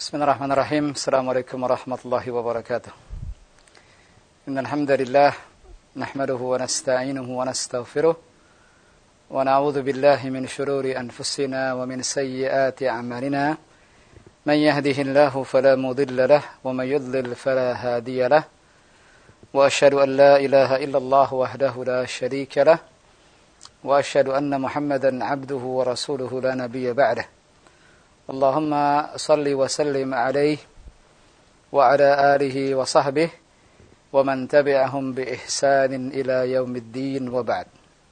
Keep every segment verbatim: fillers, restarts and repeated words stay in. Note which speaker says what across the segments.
Speaker 1: Bismillahirrahmanirrahim. Assalamualaikum warahmatullahi wabarakatuh. Innal hamdalillah nahmaduhu wa nasta'inuhu wa nastaghfiruh wa na'udzu billahi min shururi anfusina wa min sayyiati a'malina. Man yahdihillahu fala mudilla lahu wa man yudlil fala hadiya lahu. Wa asyhadu an la ilaha illallah wahdahu la syarika lahu wa asyhadu anna Muhammadan 'abduhu wa rasuluhu la nabiyya ba'dahu. Allahumma salli wa sallim alaihi wa ala alihi wa sahbihi wa man tabi'ahum bi ihsanin ila yaumiddin wa ba'd.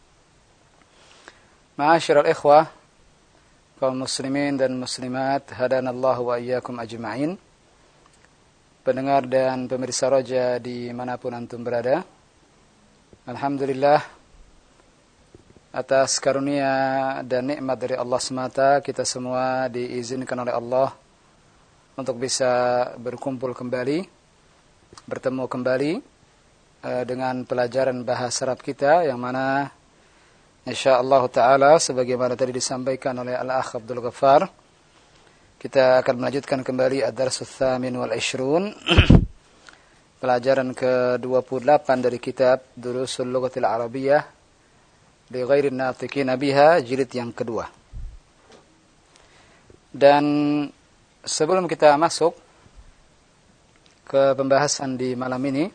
Speaker 1: Ma'asyiral ikhwah, kaum muslimin dan muslimat, hadanallahu wa iyyakum ajma'in. Pendengar dan pemirsa Roja dimanapun antum berada, alhamdulillah atas karunia dan nikmat dari Allah semata, kita semua diizinkan oleh Allah untuk bisa berkumpul kembali, bertemu kembali uh, dengan pelajaran bahasa Arab kita, yang mana insyaallah ta'ala sebagaimana tadi disampaikan oleh Al-Akh Abdul Ghaffar, kita akan melanjutkan kembali ad-darsus tsamin wal ishrun pelajaran ke dua puluh delapan dari kitab Durusul Lughatil Arabiyyah li ghairin natiqina biha, jilid yang kedua. Dan sebelum kita masuk ke pembahasan di malam ini,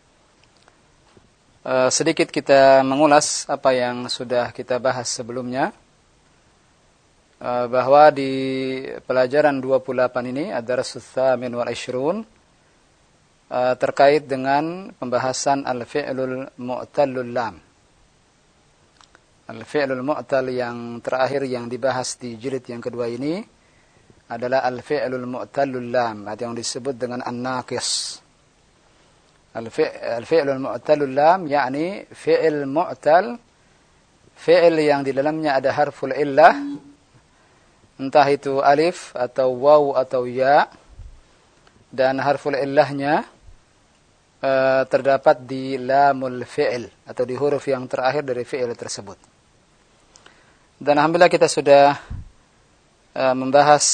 Speaker 1: uh, sedikit kita mengulas apa yang sudah kita bahas sebelumnya, uh, bahwa di pelajaran dua puluh delapan ini ad-darsus tsamin wal ishrun uh, terkait dengan pembahasan al-fi'lul mu'tallul lam. Al-fi'lul mu'tal yang terakhir yang dibahas di jilid yang kedua ini adalah al-fi'lul mu'talul lam, atau yang disebut dengan an-naqis. Al-fi'lul mu'talul lam yakni fi'il mu'tal, fi'il yang di dalamnya ada harful illah, entah itu alif atau waw atau ya, dan harful illahnya uh, terdapat di lamul fi'il atau di huruf yang terakhir dari fi'il tersebut. Dan alhamdulillah kita sudah uh, membahas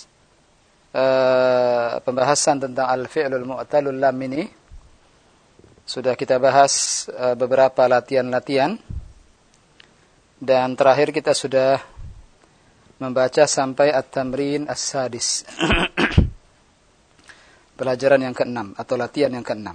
Speaker 1: uh, pembahasan tentang al-fi'lul mu'talul lam ini. Sudah kita bahas uh, beberapa latihan-latihan. Dan terakhir kita sudah membaca sampai at-tamrin as-sadis. Pelajaran yang keenam atau latihan yang keenam.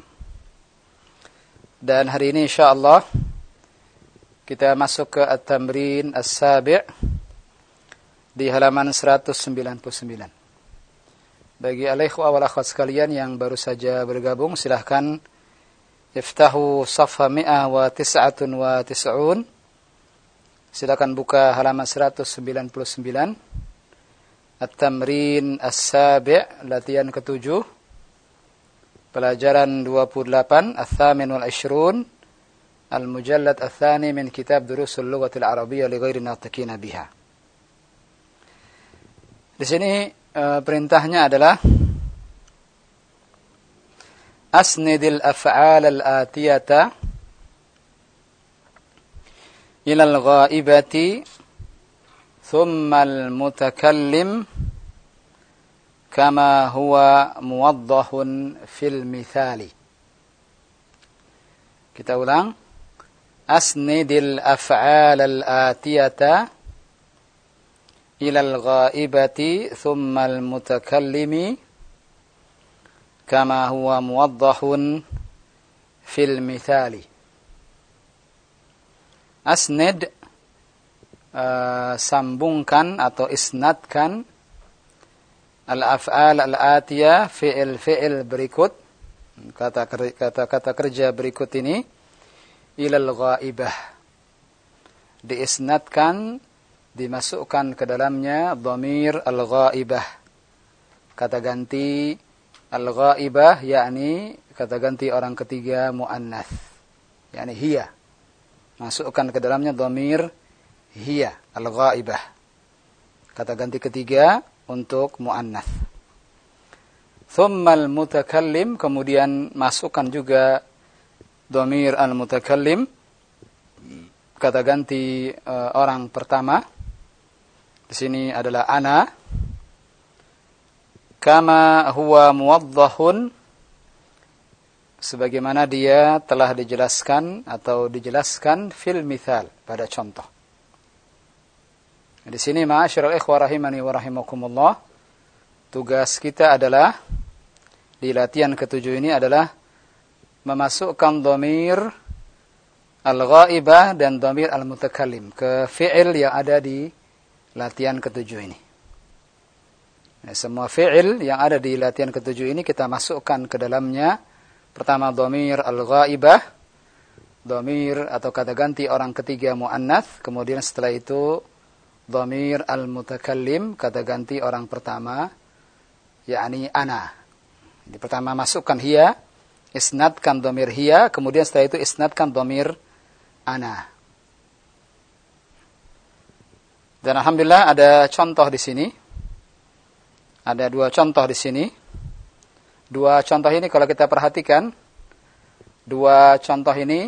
Speaker 1: Dan hari ini insyaallah kita masuk ke at-tamrin as-sabi' di halaman seratus sembilan puluh sembilan. Bagi al-ikhwah wal akhwat sekalian yang baru saja bergabung, silahkan iftahu safha mi'ah wa tis'atun wa tis'un. Silakan buka halaman seratus sembilan puluh sembilan. At-tamrin as-sabi', latihan ketujuh. Pelajaran dua puluh delapan, ats-tsamin wal ishrun. Al-mujallad ats-tsani min kitab Durusul Lughatil Arabiyyah li ghairin natiqina biha. Di sini uh, perintahnya adalah asnidil af'al al-atiyata ila al-ghaibati thumma al-mutakallim kama huwa muwaddahun fil mithali. Kita ulang. Asnidil af'al al-atiyata ila al-ghaibati thumma al-mutakallimi kama huwa muwaddahun fil mithali. Asnid, uh, sambungkan atau isnadkan al-af'al al-atiyah, fi'il-fi'il berikut, kata-kata kerja berikut ini, ilal ghaibah, diisnadkan, dimasukkan ke dalamnya dhamir al-ghaibah, kata ganti al-ghaibah, yakni kata ganti orang ketiga muannats, yakni hiya, masukkan ke dalamnya dhamir hiya al-ghaibah, kata ganti ketiga untuk muannats. Thumma al-mutakallim, kemudian masukkan juga dhamir al-mutakallim, kata ganti uh, orang pertama. Di sini adalah ana. kama huwa muwaddahun, sebagaimana dia telah dijelaskan atau dijelaskan fil mithal, pada contoh. Di sini ma'asyiral ikhwah rahimani wa rahimakumullah, tugas kita adalah di latihan ketujuh ini adalah memasukkan dhamir al-ghaibah dan dhamir al-mutakallim ke fi'il yang ada di latihan ketujuh ini. Nah, semua fi'il yang ada di latihan ketujuh ini kita masukkan ke dalamnya. Pertama dhamir al-ghaibah, dhamir atau kata ganti orang ketiga muannats, kemudian setelah itu dhamir al-mutakallim, kata ganti orang pertama, yakni ana. Jadi pertama masukkan hiya, isnadkan dhamir hiya, kemudian setelah itu isnadkan dhamir ana. Dan alhamdulillah ada contoh di sini. Ada dua contoh di sini. Dua contoh ini kalau kita perhatikan, dua contoh ini,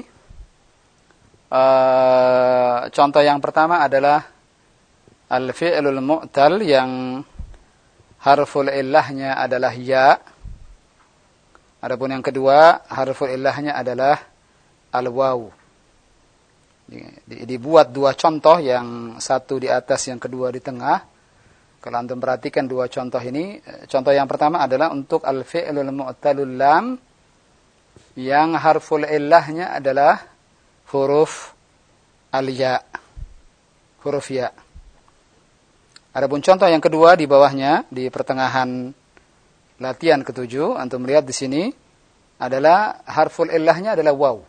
Speaker 1: uh, contoh yang pertama adalah al-fi'lul mu'tal yang harful illahnya adalah ya. Adapun yang kedua, harful illahnya adalah al-waw. Dibuat dua contoh, yang satu di atas, yang kedua di tengah. Kalau antum perhatikan dua contoh ini, contoh yang pertama adalah untuk al-fi'lul mu'talul lam yang harful illahnya adalah huruf al-ya, huruf ya. Adapun contoh yang kedua di bawahnya, di pertengahan latihan ketujuh, antum melihat di sini adalah harful illahnya adalah waw.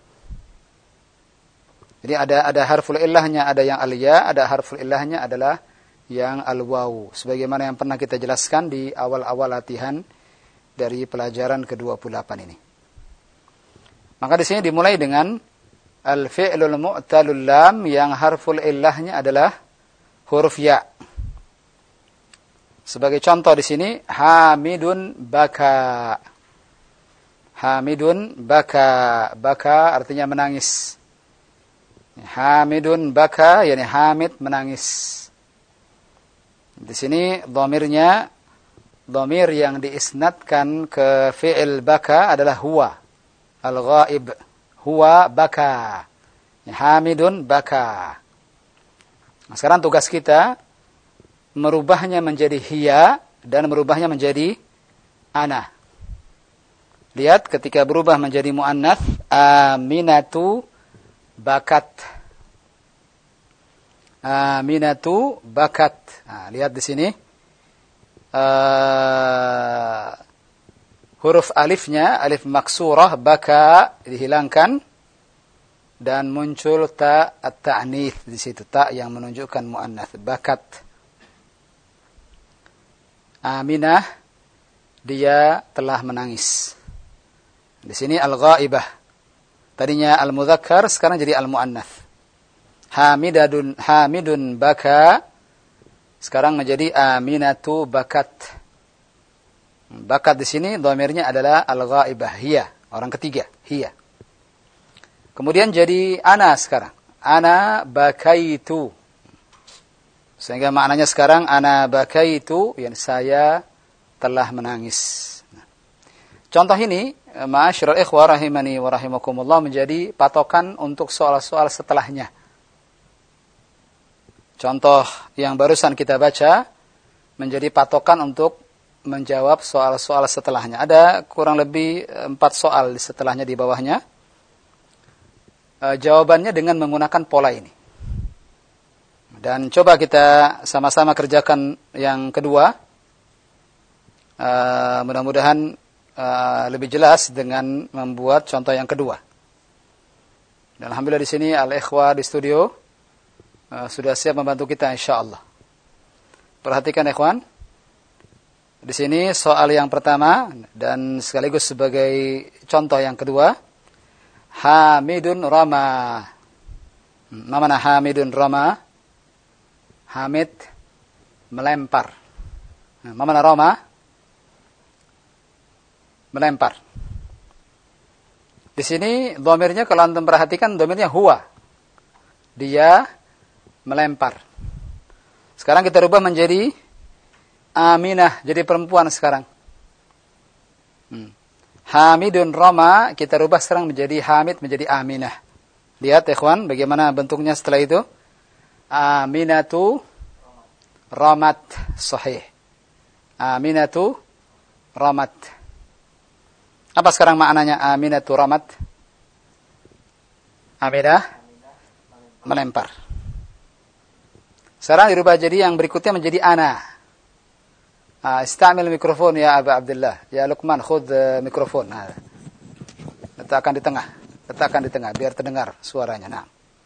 Speaker 1: Jadi ada ada harful illahnya, ada yang al-ya, ada harful illahnya adalah yang al-waw. Sebagaimana yang pernah kita jelaskan di awal-awal latihan dari pelajaran ke dua puluh delapan ini. Maka di sini dimulai dengan al-fi'lul mu'talul lam yang harful illahnya adalah huruf ya. Sebagai contoh di sini, Hamidun baka. Hamidun baka. Baka artinya menangis. Hamidun baka, yakni Hamid menangis. Di sini dhamirnya, dhamir yang diisnadkan ke fi'il baka adalah huwa. Al-ghaib. Huwa baka. Hamidun baka. Nah, sekarang tugas kita merubahnya menjadi hiya dan merubahnya menjadi ana. Lihat ketika berubah menjadi muannats, Aminatu bakat. Aminatu bakat. Nah, lihat di sini uh, huruf alifnya, alif maksurah baka dihilangkan dan muncul ta at-ta'nits di situ, ta yang menunjukkan muannats, bakat. Aminah, dia telah menangis. Di sini al-ghaibah. Tadinya al-mudzakkar, sekarang jadi al-muannats. Hamidadun, Hamidun baka, sekarang menjadi Aminatu bakat. Bakat di sini dhamirnya adalah al-ghaibah, hiya, orang ketiga, hiya. Kemudian jadi ana sekarang. Ana bakaitu. Sehingga maknanya sekarang ana bakaitu, yang saya telah menangis. Nah, contoh ini, ma'asyiral ikhwah rahimani wa rahimakumullah, menjadi patokan untuk soal-soal setelahnya. Contoh yang barusan kita baca menjadi patokan untuk menjawab soal-soal setelahnya. Ada kurang lebih empat soal setelahnya di bawahnya. E, jawabannya dengan menggunakan pola ini. Dan coba kita sama-sama kerjakan yang kedua. Uh, mudah-mudahan uh, lebih jelas dengan membuat contoh yang kedua. Dan alhamdulillah di sini al-ikhwah di studio uh, sudah siap membantu kita insyaallah. Perhatikan ikhwan. Di sini soal yang pertama dan sekaligus sebagai contoh yang kedua. Hamidun rama. Mana Hamidun rama? Hamid melempar. Nah, mana Roma? Melempar. Di sini dhamirnya kalau antum perhatikan dhamirnya huwa. Dia melempar. Sekarang kita rubah menjadi Aminah, jadi perempuan sekarang. Hmm. Hamidun Roma, kita rubah sekarang menjadi Hamid, menjadi Aminah. Lihat ikhwan, bagaimana bentuknya setelah itu. Aminatu Ramat, sahih. Aminatu Ramat. Apa sekarang maknanya Aminatu Ramat? Aminah melempar. Sekarang dirubah jadi yang berikutnya menjadi Ana. Istamil mikrofon ya Abu Abdullah. Ya Luqman, khud mikrofon. Letakkan di tengah. Letakkan di tengah biar terdengar suaranya. Nah.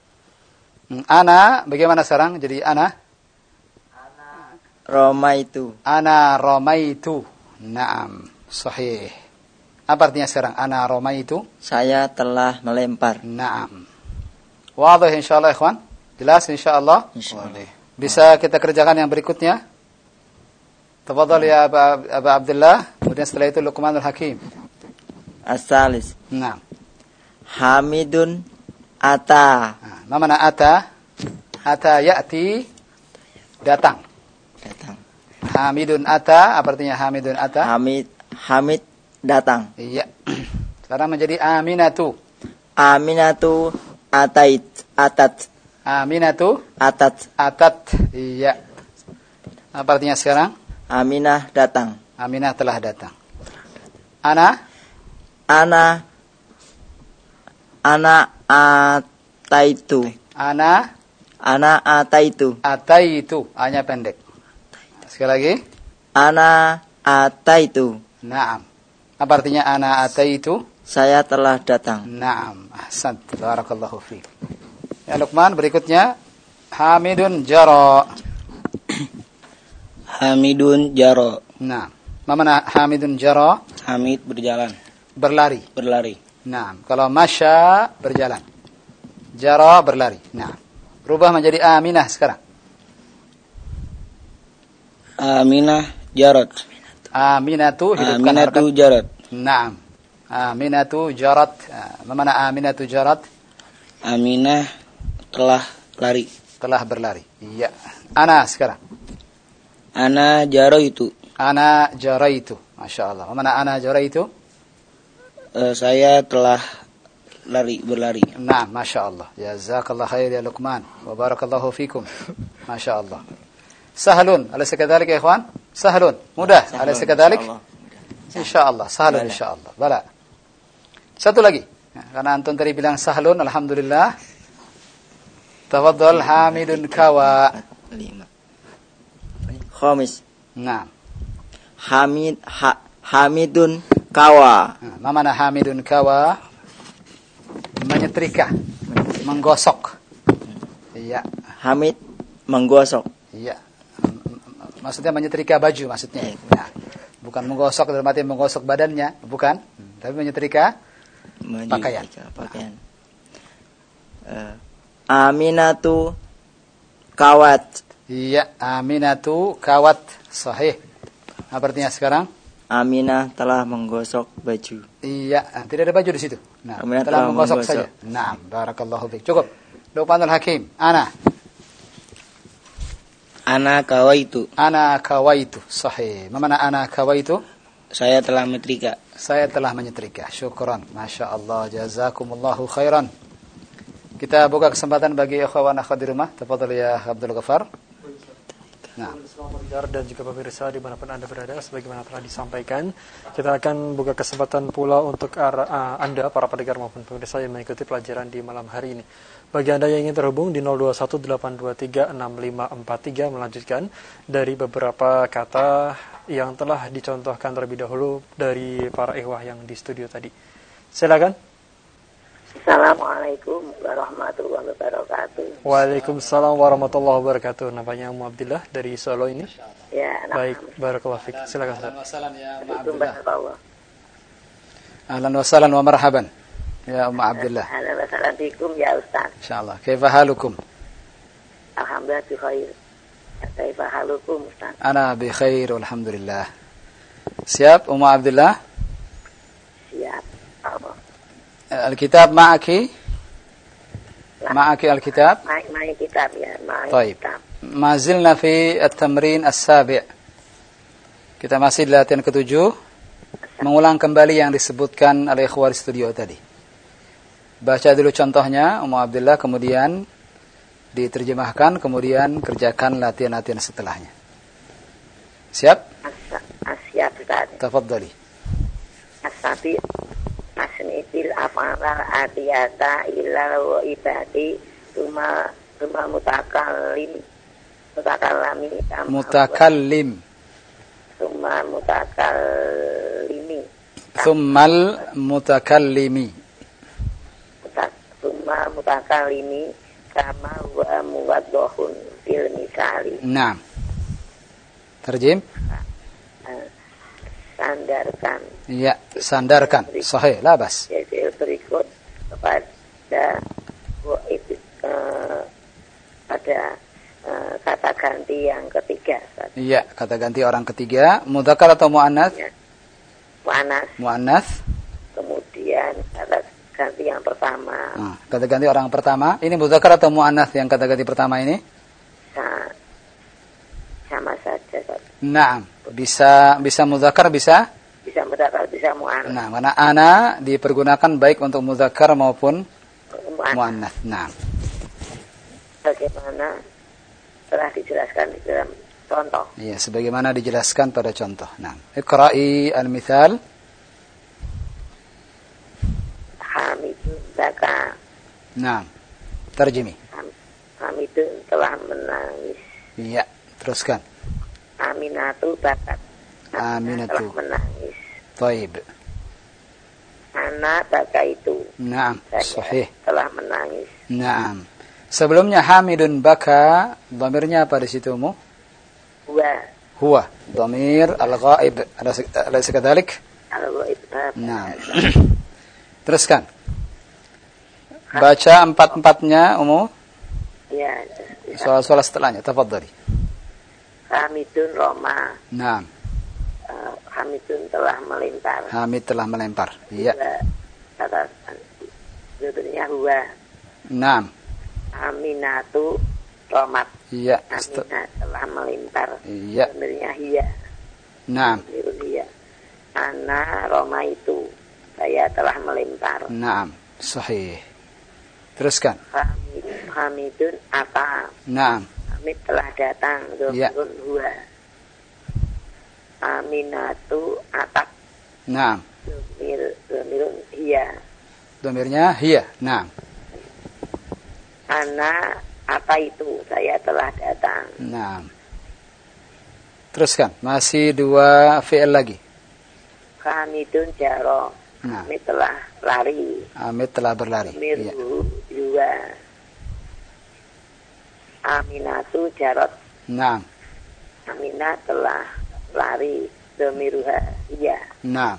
Speaker 1: Ana bagaimana sekarang? Jadi ana
Speaker 2: Ana romaitu.
Speaker 1: Ana romaitu. Naam, sahih. Apa artinya sekarang? Ana romaitu?
Speaker 2: Saya telah melempar.
Speaker 1: Naam. Wadih insyaallah ikhwan? Jelas insyaallah?
Speaker 2: Insyaallah.
Speaker 1: Bisa kita kerjakan yang berikutnya? Tafadhal ya Abu Abdullah. Kemudian setelah itu Luqmanul Hakim.
Speaker 2: As-salis.
Speaker 1: Nah.
Speaker 2: Hamidun ata.
Speaker 1: Nah, apa makna ata? Ata ya'ti datang.
Speaker 2: Datang.
Speaker 1: Hamidun ata, apa artinya Hamidun ata?
Speaker 2: Hamid Hamid datang.
Speaker 1: Iya. Sekarang menjadi Aminatu.
Speaker 2: Aminatu atait atat.
Speaker 1: Aminatu
Speaker 2: Atat.
Speaker 1: atat. Iya. Apa artinya sekarang?
Speaker 2: Aminah datang.
Speaker 1: Aminah telah datang. Ana?
Speaker 2: Ana Ana ataitu.
Speaker 1: Ana?
Speaker 2: Ana ataitu.
Speaker 1: Ataitu. A-nya pendek. Sekali lagi.
Speaker 2: Ana ataitu.
Speaker 1: Naam. Apa artinya ana ataitu?
Speaker 2: Saya telah datang.
Speaker 1: Naam. Ahsan. Barakallahu fiik. Ya Luqman, berikutnya Hamidun jara.
Speaker 3: Hamidun jaro.
Speaker 1: Nah, mana Hamidun jara?
Speaker 3: Hamid berjalan,
Speaker 1: Berlari.
Speaker 3: berlari.
Speaker 1: Nah, kalau masya berjalan. Jara berlari. Nah, rubah menjadi Aminah sekarang.
Speaker 3: Aminah jarot.
Speaker 1: Aminatu hidupkan
Speaker 3: Aminatu
Speaker 1: harkat.
Speaker 3: jarot.
Speaker 1: Naam. Aminatu jarat. Mana Aminatu jarat?
Speaker 3: Aminah telah lari.
Speaker 1: Telah berlari. Iya. Ana sekarang.
Speaker 3: Ana jaro itu.
Speaker 1: Ana jaraitu. Masya Allah. Mana ana jaraitu?
Speaker 3: Uh, saya telah lari berlari.
Speaker 1: Nah, Masya Allah. Jazakallah khair ya Luqman. Wa barakallahu fikum. Masya Allah. Sahlun. Alaysa kadhalik ya ikhwan? Sahlun. Mudah. Alaysa kadhalik? InsyaAllah. Sahlun insyaAllah. Bala. Satu lagi. Karena antum tadi bilang sahlun. Alhamdulillah. Tafadhal Hamidun kawa.
Speaker 2: Khamis.
Speaker 1: Nah.
Speaker 2: Hamid ha, Hamidun kawa.
Speaker 1: Nah, mana Hamidun kawa? Menyetrika. Menggosok. Iya.
Speaker 2: Hamid menggosok.
Speaker 1: Iya. Maksudnya menyetrika baju maksudnya. Nah, bukan menggosok dalam arti menggosok badannya, bukan. Tapi menyetrika pakaian.
Speaker 2: pakaian. Uh, Aminatu kawat.
Speaker 1: Iya, Aminatu kawat. Sahih. Apa artinya sekarang?
Speaker 2: Aminah telah menggosok baju.
Speaker 1: Iya, tidak ada baju di situ. Nah,
Speaker 2: Aminah
Speaker 1: telah
Speaker 2: telah
Speaker 1: menggosok
Speaker 2: menggosok.
Speaker 1: saja. Nah, barakallahu fiik. Cukup. Luqmanul Hakim. Ana.
Speaker 3: Ana kawaitu.
Speaker 1: Ana kawaitu. Sahih. Mana ana kawaitu?
Speaker 3: Saya telah menyetrika.
Speaker 1: Saya telah menyetrika. Syukran. Masya Allah. Jazakumullahu khairan. Kita buka kesempatan bagi ikhwan akhwat di rumah. Tafadhal ya Abdul Ghaffar. Nah.
Speaker 4: Dan juga pemirsa dimanapun Anda berada, sebagaimana telah disampaikan, kita akan buka kesempatan pula untuk uh, Anda, para pendengar maupun pemirsa yang mengikuti pelajaran di malam hari ini. Bagi Anda yang ingin terhubung di nol dua satu delapan dua tiga enam lima empat tiga, melanjutkan dari beberapa kata yang telah dicontohkan terlebih dahulu dari para ikhwah yang di studio tadi. Silakan.
Speaker 5: Assalamualaikum warahmatullahi wabarakatuh.
Speaker 4: Waalaikumsalam warahmatullahi wabarakatuh. Namanya Ummu Abdillah dari Solo ini.
Speaker 5: Ya,
Speaker 4: baik, barakallahu fiik. Silakan Ustaz.
Speaker 1: Wassalam ya Ummu
Speaker 5: Abdillah.
Speaker 1: Ahlan wa sahlan wa marhaban ya Ummu Abdillah.
Speaker 5: Ahlan wa sahlan bikum ya Ustaz.
Speaker 1: Insyaallah. Kaifa halukum?
Speaker 5: Alhamdulillah bi khair. Kaifa halukum Ustaz?
Speaker 1: Ana bi khair walhamdulillah. Siap Ummu Abdillah?
Speaker 5: Siap. Allah.
Speaker 1: الكتاب معك معك الكتاب
Speaker 5: معي معي كتاب يا معي
Speaker 1: طيب
Speaker 5: كتاب.
Speaker 1: ما زلنا في التمرين السابع. Kita masih di latihan ketujuh. mengulang kembali yang disebutkan oleh ikhwal studio tadi. Baca dulu contohnya Ummu Abdillah, kemudian diterjemahkan, kemudian kerjakan latihan-latihan setelahnya. Siap?
Speaker 5: Siap Ustaz.
Speaker 1: Tafadhali.
Speaker 5: Asabi asnitil af'ala atiyata illa wa ibadi tuma tuma mutakallim mutakallami
Speaker 1: mutakallim
Speaker 5: tuma mutakallimi
Speaker 1: thummal mutakallimi
Speaker 5: tuma mutakallimi kama wa muwaddahun fil misali.
Speaker 1: Naam. Terjem.
Speaker 5: Sandarkan.
Speaker 1: Ya, sandarkan. Sahih, labas.
Speaker 5: Jadi berikut kepada itu uh, pada uh, kata ganti yang ketiga.
Speaker 1: Iya, kata ganti orang ketiga. Mudzakkar atau muannats?
Speaker 5: Ya. Muannats.
Speaker 1: Muannats.
Speaker 5: Kemudian kata ganti yang pertama.
Speaker 1: Nah, kata ganti orang pertama. Ini mudzakkar atau muannats yang kata ganti pertama ini?
Speaker 5: Sa- sama saja.
Speaker 1: Naam. Bisa bisa mudzakkar, bisa?
Speaker 5: Bisa mudzakkar, bisa muannats.
Speaker 1: Nah, mana ana dipergunakan baik untuk mudzakkar maupun muannats. Nah.
Speaker 5: Bagaimana telah dijelaskan di dalam contoh.
Speaker 1: Iya, sebagaimana dijelaskan pada contoh. Nah, iqra'i al-mithal.
Speaker 5: Hamidun baka.
Speaker 1: Nah, terjemi.
Speaker 5: Hamidun telah menangis.
Speaker 1: Iya, teruskan.
Speaker 5: Aminatu bakat.
Speaker 1: Aminatu.
Speaker 5: Telah menangis.
Speaker 1: Taib.
Speaker 5: Anak baka itu.
Speaker 1: Naam, sahih.
Speaker 5: Telah menangis.
Speaker 1: Naam. Sebelumnya Hamidun baka, dhamirnya apa di situ, Mu?
Speaker 5: Huwa.
Speaker 1: Huwa, dhamir al-ghaib. Alaysa kadzalik?
Speaker 5: Al-ghaib.
Speaker 1: Naam. Teruskan. Baca empat-empatnya, Ummu.
Speaker 5: Ya.
Speaker 1: Soal-soal setelahnya, tafadhali.
Speaker 5: Hamidun Roma.
Speaker 1: Naam.
Speaker 5: Uh, Hamidun telah melempar.
Speaker 1: Hamid telah melempar. Iya.
Speaker 5: Kata sebetulnya huwa.
Speaker 1: Naam.
Speaker 5: Aminatu Romat.
Speaker 1: Iya.
Speaker 5: Aminah telah melempar.
Speaker 1: Iya.
Speaker 5: Sebenarnya hiya.
Speaker 1: Naam.
Speaker 5: Hiya. Ana Roma itu. Saya telah melempar.
Speaker 1: Naam. Sahih. Teruskan.
Speaker 5: Hamid, Hamidun apa?
Speaker 1: Naam.
Speaker 5: Hamid telah datang.
Speaker 1: Iya.
Speaker 5: Domirun huwa. Aminatu atak.
Speaker 1: Naam.
Speaker 5: Domir, domirun hiya.
Speaker 1: Domirnya hiya. Naam.
Speaker 5: Ana apa itu? Saya telah datang.
Speaker 1: Naam. Teruskan. Masih dua fi'il lagi.
Speaker 5: Hamidun jaro.
Speaker 1: Nah.
Speaker 5: Hamid telah lari.
Speaker 1: Hamid telah berlari. Iya.
Speaker 5: Miru juga. Aminatu jarot.
Speaker 1: Naam.
Speaker 5: Aminah telah lari. Domiruha iya.
Speaker 1: Naam.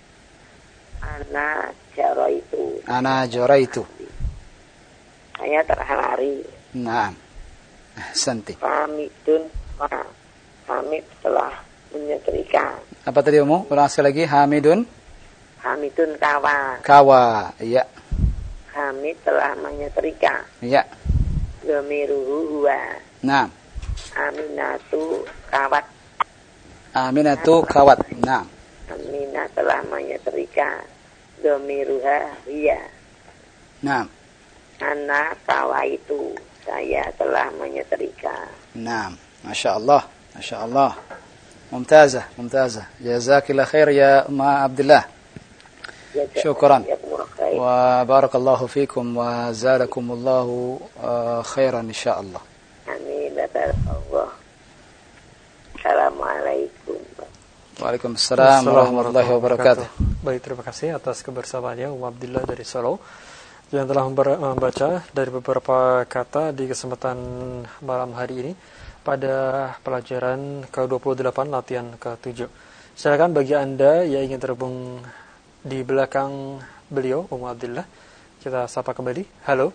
Speaker 5: Ana jaro itu.
Speaker 1: Ana jora itu.
Speaker 5: Saya telah lari.
Speaker 1: Naam. Santi.
Speaker 5: Hamidun ma. Hamid telah menyetrika.
Speaker 1: Apa tadi, Ummu? Ulang sekali lagi. Hamidun.
Speaker 5: Hamidun kawa.
Speaker 1: Kawa. Iya.
Speaker 5: Hamid telah menyetrika.
Speaker 1: Iya.
Speaker 5: Domiruhu huwa.
Speaker 1: Naam.
Speaker 5: Aminatu kawat.
Speaker 1: Aminatu kawat. Naam.
Speaker 5: Aminah telah menyetrika. Domiruha hiya.
Speaker 1: Naam.
Speaker 5: Anak kawa itu. Saya telah menyetrika.
Speaker 1: Naam. Masya Allah. Masya Allah. Mumtazah. Mumtazah. Jazakillah khair ya Umma Abdillah. Syukran. Wa barakallahu fikum wa zadakumullahu uh, khairan insyaallah.
Speaker 5: Amin. Allah. Assalamualaikum.
Speaker 1: Waalaikumsalam warahmatullahi wabarakatuh.
Speaker 4: Baik, terima kasih atas kebersamaannya Ummu Abdillah dari Solo yang telah membaca dari beberapa kata di kesempatan malam hari ini pada pelajaran ke dua puluh delapan latihan ke tujuh. Silakan bagi Anda yang ingin terhubung di belakang beliau Ummu Abdillah, kita sapa kembali. Halo.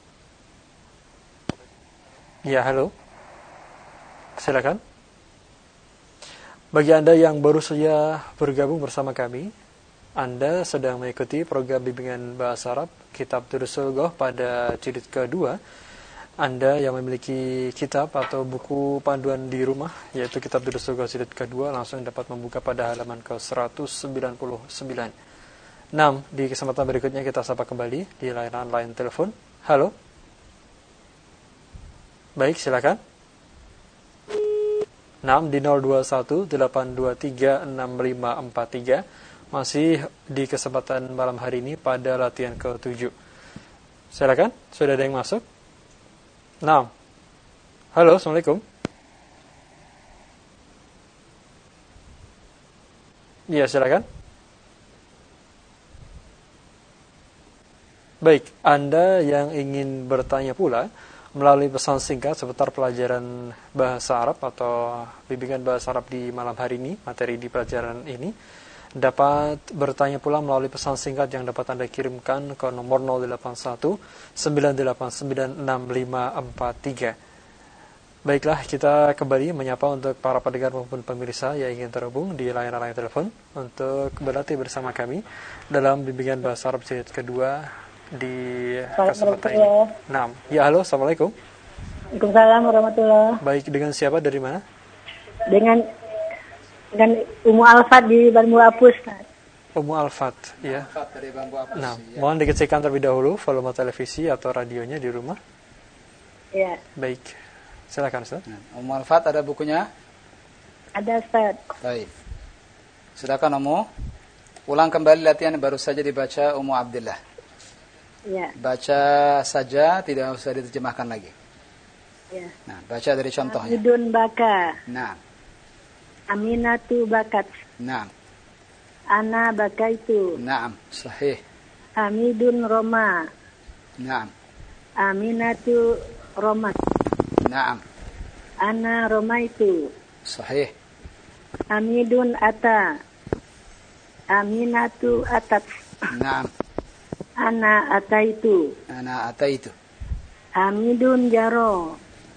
Speaker 4: Ya, halo. Silakan. Bagi Anda yang baru saja bergabung bersama kami, Anda sedang mengikuti program bimbingan bahasa Arab Kitab Durusul Lughah pada jilid kedua Anda yang memiliki kitab atau buku panduan di rumah, yaitu kitab Durus Tugas jilid kedua, langsung dapat membuka pada halaman ke seratus sembilan puluh sembilan. enam. Di kesempatan berikutnya kita sapa kembali di layanan line telepon. Halo. Baik, silakan. enam di nol dua satu delapan dua tiga enam lima empat tiga. Masih di kesempatan malam hari ini pada latihan ke tujuh. Silakan, sudah ada yang masuk? enam. Halo, Assalamualaikum. Iya, silakan. Baik, Anda yang ingin bertanya pula melalui pesan singkat seputar pelajaran bahasa Arab atau bimbingan bahasa Arab di malam hari ini, materi di pelajaran ini, dapat bertanya pula melalui pesan singkat yang dapat Anda kirimkan ke nomor nol delapan satu sembilan delapan sembilan enam lima empat tiga. Baiklah, kita kembali menyapa untuk para pendengar maupun pemirsa yang ingin terhubung di layanan telepon untuk berlatih bersama kami dalam bimbingan bahasa Arab jilid kedua di kesempatan ini. Nah, ya halo, Assalamualaikum.
Speaker 6: Waalaikumsalam warahmatullahi.
Speaker 4: Baik, dengan siapa, dari mana?
Speaker 6: Dengan dengan Umu Alfat di Bambu Apus.
Speaker 4: Umu Alfat, ya.
Speaker 1: Alfat dari Bambu Apus.
Speaker 4: Nah,
Speaker 1: ya.
Speaker 4: mohon dikecilkan terlebih dahulu volume televisi atau radionya di rumah.
Speaker 6: Ya.
Speaker 4: Baik, silakan Ustaz.
Speaker 1: Nah, Umu Alfat ada bukunya?
Speaker 6: Ada, Ustaz.
Speaker 1: Baik. Silakan Umu. Ulang kembali latihan yang baru saja dibaca Umu Abdillah.
Speaker 6: Ya.
Speaker 1: Baca saja, tidak usah diterjemahkan lagi.
Speaker 6: Ya.
Speaker 1: Nah, baca dari contohnya.
Speaker 6: Hamidun baka.
Speaker 1: Nah,
Speaker 6: Aminatu bakat.
Speaker 1: nah,
Speaker 6: Ana bakaitu.
Speaker 1: nah, sahih.
Speaker 6: Hamidun roma.
Speaker 1: Nah,
Speaker 6: Aminatu romat.
Speaker 1: nah,
Speaker 6: Ana romaitu.
Speaker 1: sahih.
Speaker 6: Hamidun ata. Aminatu atat.
Speaker 1: Nah,
Speaker 6: Ana ataitu.
Speaker 1: ana ataitu.
Speaker 6: Hamidun jaro.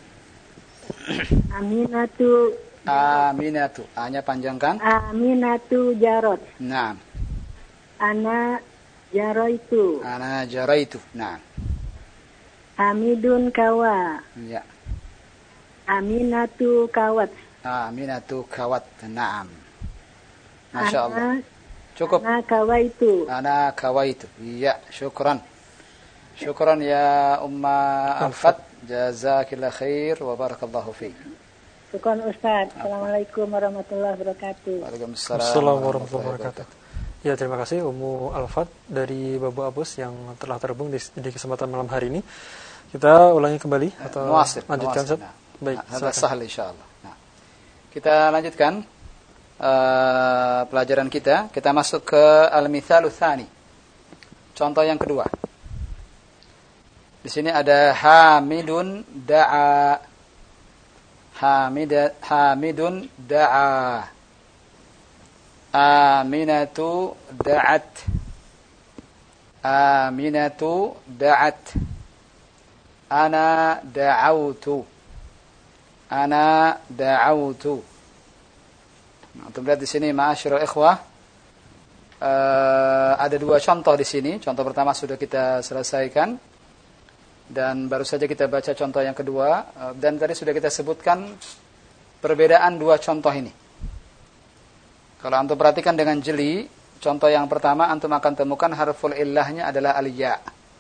Speaker 6: Aminatu
Speaker 1: Aminatu. A-nya panjangkan.
Speaker 6: Aminatu jarot.
Speaker 1: Nah,
Speaker 6: Ana jaroitu.
Speaker 1: ana jaraitu. Nah,
Speaker 6: Hamidun kawa.
Speaker 1: ya.
Speaker 6: Aminatu kawat.
Speaker 1: Aminatu kawat. Naam. Masya Allah.
Speaker 6: Ana,
Speaker 1: Cukup.
Speaker 6: ana kawaitu.
Speaker 1: Ana kawaitu. Iya, syukran. Syukran ya Umma Alfat. Jazakillah khair wa barakallahu fiik.
Speaker 6: Syukran Ustaz. Assalamualaikum warahmatullahi wabarakatuh.
Speaker 1: Waalaikumsalam
Speaker 4: Assalamualaikum warahmatullahi wabarakatuh. Ya, terima kasih Ummu Alfat dari Bambu Apus yang telah terhubung di, di kesempatan malam hari ini. Kita ulangi kembali atau
Speaker 1: Muasir,
Speaker 4: lanjutkan Ustaz?
Speaker 1: Nah.
Speaker 4: Baik,
Speaker 1: Nah,
Speaker 4: silakan.
Speaker 1: sahal insyaallah. Nah, kita lanjutkan uh, pelajaran kita. Kita masuk ke al-mithalu tsani. Contoh yang kedua. Di sini ada Hamidun da'a. Hamida, Hamidun da'a. Aminatu da'at. Aminatu da'at. Ana da'autu. Ana da'autu. Nah, untuk lihat di sini ma'asyiral ikhwah, uh, ada dua contoh di sini. Contoh pertama sudah kita selesaikan dan baru saja kita baca contoh yang kedua, uh, dan tadi sudah kita sebutkan perbedaan dua contoh ini. Kalau antum perhatikan dengan jeli, contoh yang pertama antum akan temukan harful illahnya adalah al-ya.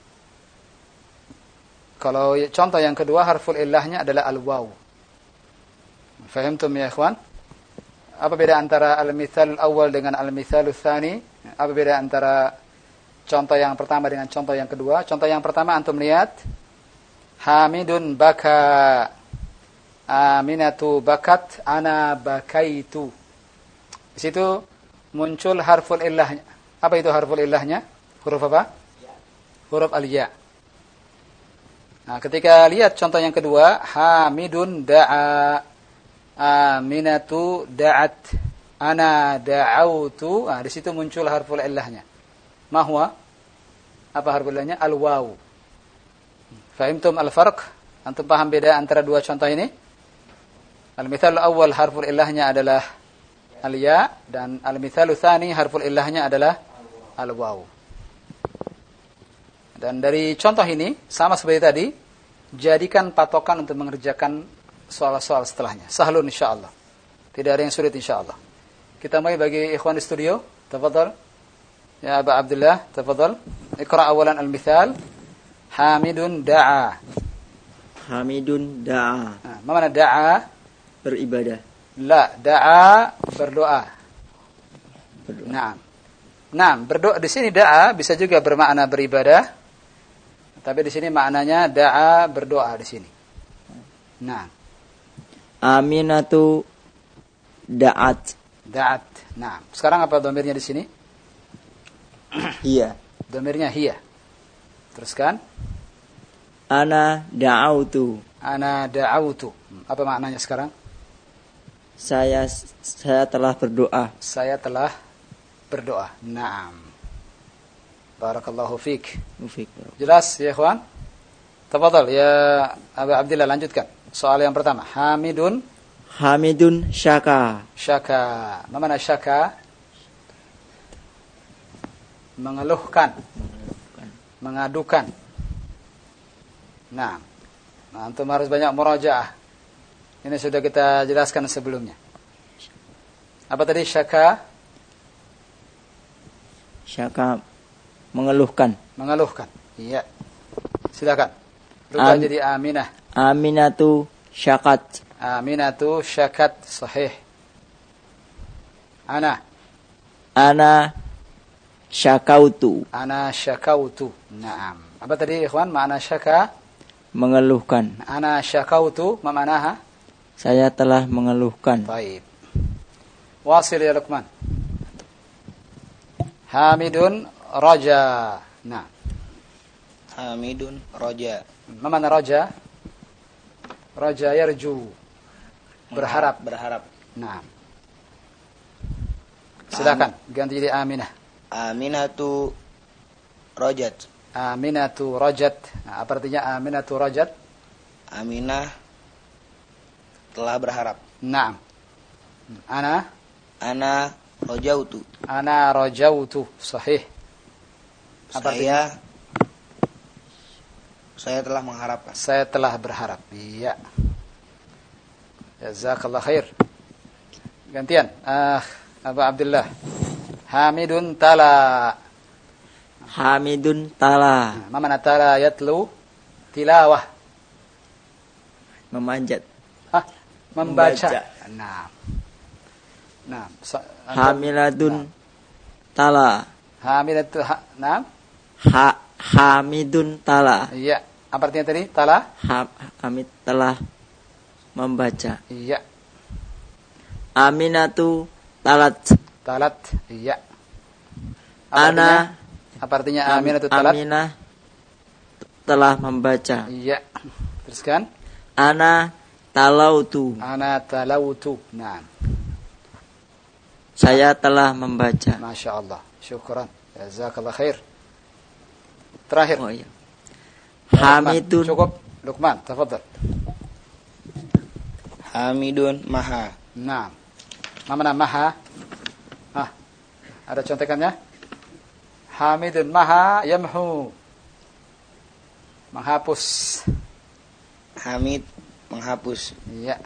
Speaker 1: Kalau contoh yang kedua harful illahnya adalah al-waw. Fahimtum ya ikhwan? Apa beda antara al-mithal awal dengan al-mithal tsani? Apa beda antara contoh yang pertama dengan contoh yang kedua? Contoh yang pertama antum lihat Hamidun baka, Aminatu bakat, ana bakaitu. Di situ muncul harful illahnya. Apa itu harful illahnya? Huruf apa? Huruf al-ya. Nah, ketika lihat contoh yang kedua, Hamidun da'a, Aminatu da'at, ana da'autu. Nah, di situ muncul harful illahnya. Mahwa? Apa harful illahnya? Al-waw. Fahimtum al-farq? Antum paham beda antara dua contoh ini? Al-mithal awal harful illahnya adalah al-ya, dan al-mithal tsani harful illahnya adalah al-waw. Dan dari contoh ini sama seperti tadi, jadikan patokan untuk mengerjakan soal-soal setelahnya. Sahlun insyaallah. Tidak ada yang sulit insyaallah. Kita mulai bagi ikhwan di studio. Tafadhal. Ya Aba Abdullah, tafadhal. Iqra awalan al-mithal. Hamidun da'a.
Speaker 2: Hamidun da'a.
Speaker 1: Nah, apa makna da'a?
Speaker 2: Beribadah.
Speaker 1: La, da'a berdoa.
Speaker 2: Berdoa.
Speaker 1: Nah. Nah, berdoa di sini da'a bisa juga bermakna beribadah. Tapi di sini maknanya da'a berdoa di sini. Nah.
Speaker 2: Aminatu da'at.
Speaker 1: Da'at. Nah, sekarang apa domirnya di sini?
Speaker 2: Iya.
Speaker 1: Domirnya hiya. Teruskan.
Speaker 2: Ana da'autu.
Speaker 1: Ana da'autu. Apa maknanya sekarang?
Speaker 2: Saya saya telah berdoa.
Speaker 1: Saya telah berdoa. Naam. Barakallahu fiik.
Speaker 2: Mufik.
Speaker 1: Jelas ya ikhwan? Tafadhal ya Abu Abdillah, lanjutkan. Soal yang pertama. Hamidun
Speaker 2: Hamidun syaka.
Speaker 1: syaka. Apa makna syaka? Mengeluhkan. Mengadukan. Nah, nah antum harus banyak murajaah. Ini sudah kita jelaskan sebelumnya. Apa tadi syaka?
Speaker 2: Syaka mengeluhkan.
Speaker 1: Mengeluhkan. Iya. Silakan. Rubah
Speaker 2: Am-
Speaker 1: jadi Aminah.
Speaker 2: Aminatu syakat.
Speaker 1: Aminatu syakat. Sahih. Ana.
Speaker 2: Ana syakautu.
Speaker 1: Ana syakautu. Naam. Apa tadi ikhwan? Ma'ana syaka?
Speaker 2: Mengeluhkan.
Speaker 1: Ana syakautu. Ma ma'naha?
Speaker 2: Saya telah mengeluhkan.
Speaker 1: Baik. Wasil ya Luqman. Hamidun raja. Nah.
Speaker 3: Hamidun roja.
Speaker 1: Ma ma'na raja? Raja yarju. Berharap.
Speaker 3: Berharap.
Speaker 1: Nah. Silakan ganti jadi Aminah.
Speaker 3: Aminatu rojat.
Speaker 1: Aminatu rajat. Nah, apa artinya Aminatu rajat?
Speaker 3: Aminah telah berharap.
Speaker 1: Naam. Ana
Speaker 3: Ana rojautu.
Speaker 1: ana rajautu. Sahih. Apa artinya?
Speaker 3: Saya saya telah mengharapkan.
Speaker 1: Saya telah berharap. Iya. Jazakallah khair. Gantian. Ah, Abu Abdullah. Hamidun tala.
Speaker 2: Hamidun tala.
Speaker 1: Ma mana tala yatlu? Tilawah.
Speaker 2: Memanjat.
Speaker 1: Hah? Membaca.
Speaker 2: Membaca.
Speaker 1: Nah. Nah, so,
Speaker 2: Hamiladun tala.
Speaker 1: Hamidatu ha, nah.
Speaker 2: Ha, Hamidun tala.
Speaker 1: Iya. Apa artinya tadi? Tala?
Speaker 2: Ha, Hamid telah membaca.
Speaker 1: Iya.
Speaker 2: Aminatu talat.
Speaker 1: Talat. Iya. Apa
Speaker 2: Ana
Speaker 1: artinya? Apa artinya Aminatu talat?
Speaker 2: Aminah telah membaca.
Speaker 1: Iya. Teruskan.
Speaker 2: Ana talautu.
Speaker 1: Ana talautu. Nah.
Speaker 2: Saya telah membaca.
Speaker 1: Masya Allah. Syukran. Jazakallah khair. Terakhir.
Speaker 2: Oh iya.
Speaker 1: Luqman.
Speaker 2: Hamidun.
Speaker 1: Cukup. Luqman. Tafadhal.
Speaker 3: Hamidun maha.
Speaker 1: Nah. Mana maha? Ah. Ada contekannya? Hamidun maha yamhu. Menghapus.
Speaker 3: Hamid menghapus.
Speaker 1: Iya.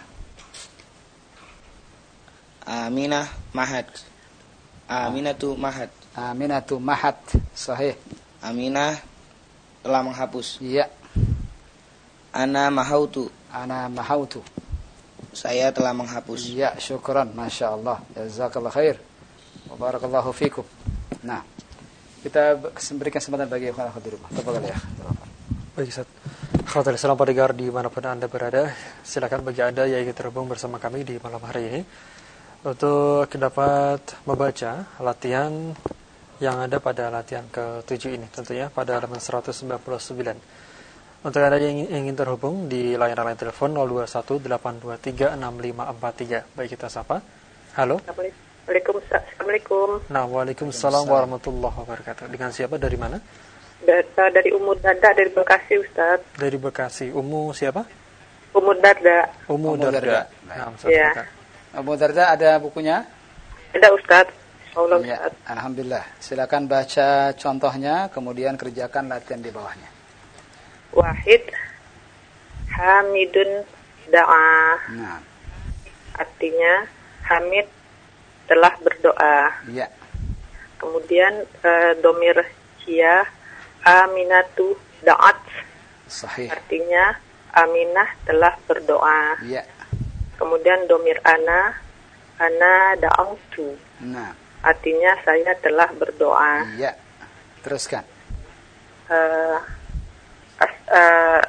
Speaker 3: Aminah mahat. Aminatu mahat.
Speaker 1: Aminatu mahat. Sahih.
Speaker 3: Aminah telah menghapus.
Speaker 1: Iya.
Speaker 3: Ana mahautu.
Speaker 1: Ana mahautu.
Speaker 3: Saya telah menghapus.
Speaker 1: Iya, syukran. Masya Allah. Jazakallah khair. Wa barakallahu fikum. Nah. Kita berikan kesempatan bagi ikhwan akhwat di rumah. Tafadhal ya.
Speaker 4: Baik Ustaz. Akhwatul Islam pendengar dimanapun Anda berada, silakan bagi Anda yang ingin terhubung bersama kami di malam hari ini untuk dapat membaca latihan yang ada pada latihan ketujuh ini, tentunya pada halaman seratus sembilan puluh sembilan. Untuk Anda yang ingin terhubung di layanan line telepon nol dua satu delapan dua tiga enam lima empat tiga. Baik, kita sapa. Halo.
Speaker 5: Assalamualaikum.
Speaker 4: Nah, waalaikumsalam warahmatullahi wabarakatuh. Dengan siapa, dari mana?
Speaker 5: Dari Ummu Darda dari Bekasi, Ustaz.
Speaker 4: Dari Bekasi. Ummu siapa?
Speaker 5: Ummu Darda.
Speaker 4: Ummu
Speaker 1: Ummu
Speaker 4: Darda.
Speaker 1: Darda.
Speaker 4: Nah, Ustaz,
Speaker 5: Ya.
Speaker 4: silakan.
Speaker 1: Abu Darda ada bukunya?
Speaker 5: Ada Ustaz. Allah
Speaker 1: Ya,
Speaker 5: Ustaz.
Speaker 1: alhamdulillah. Silakan baca contohnya, kemudian kerjakan latihan di bawahnya.
Speaker 5: Wahid.
Speaker 7: Hamidun da'a.
Speaker 1: Naam.
Speaker 7: Artinya Hamid telah berdoa.
Speaker 1: Ya.
Speaker 7: Kemudian uh, domir hiya Aminatu da'at.
Speaker 1: Sahih.
Speaker 7: Artinya Aminah telah berdoa.
Speaker 1: Ya.
Speaker 7: Kemudian domir ana ana da'autu.
Speaker 1: Naam.
Speaker 7: Artinya saya telah berdoa.
Speaker 1: Ya. Teruskan.
Speaker 7: Uh, as, uh,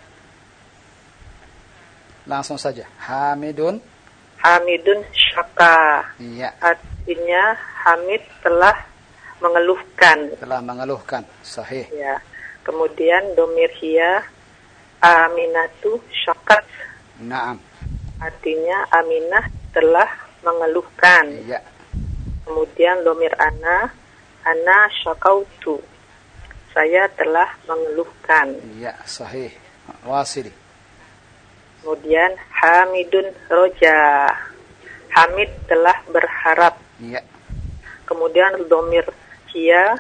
Speaker 1: Langsung saja. Hamidun.
Speaker 7: Hamidun syaka.
Speaker 1: Ya.
Speaker 7: Artinya Hamid telah mengeluhkan.
Speaker 1: Telah mengeluhkan. Sahih.
Speaker 7: Ya. Kemudian domir hiya Aminatu syakat.
Speaker 1: Naam.
Speaker 7: Artinya Aminah telah mengeluhkan.
Speaker 1: Ya.
Speaker 7: Kemudian domir ana ana syakautu. Saya telah mengeluhkan.
Speaker 1: Ya. Sahih. Wasili.
Speaker 7: Kemudian Hamidun roja. Hamid telah berharap.
Speaker 1: Ya.
Speaker 7: Kemudian domir hiya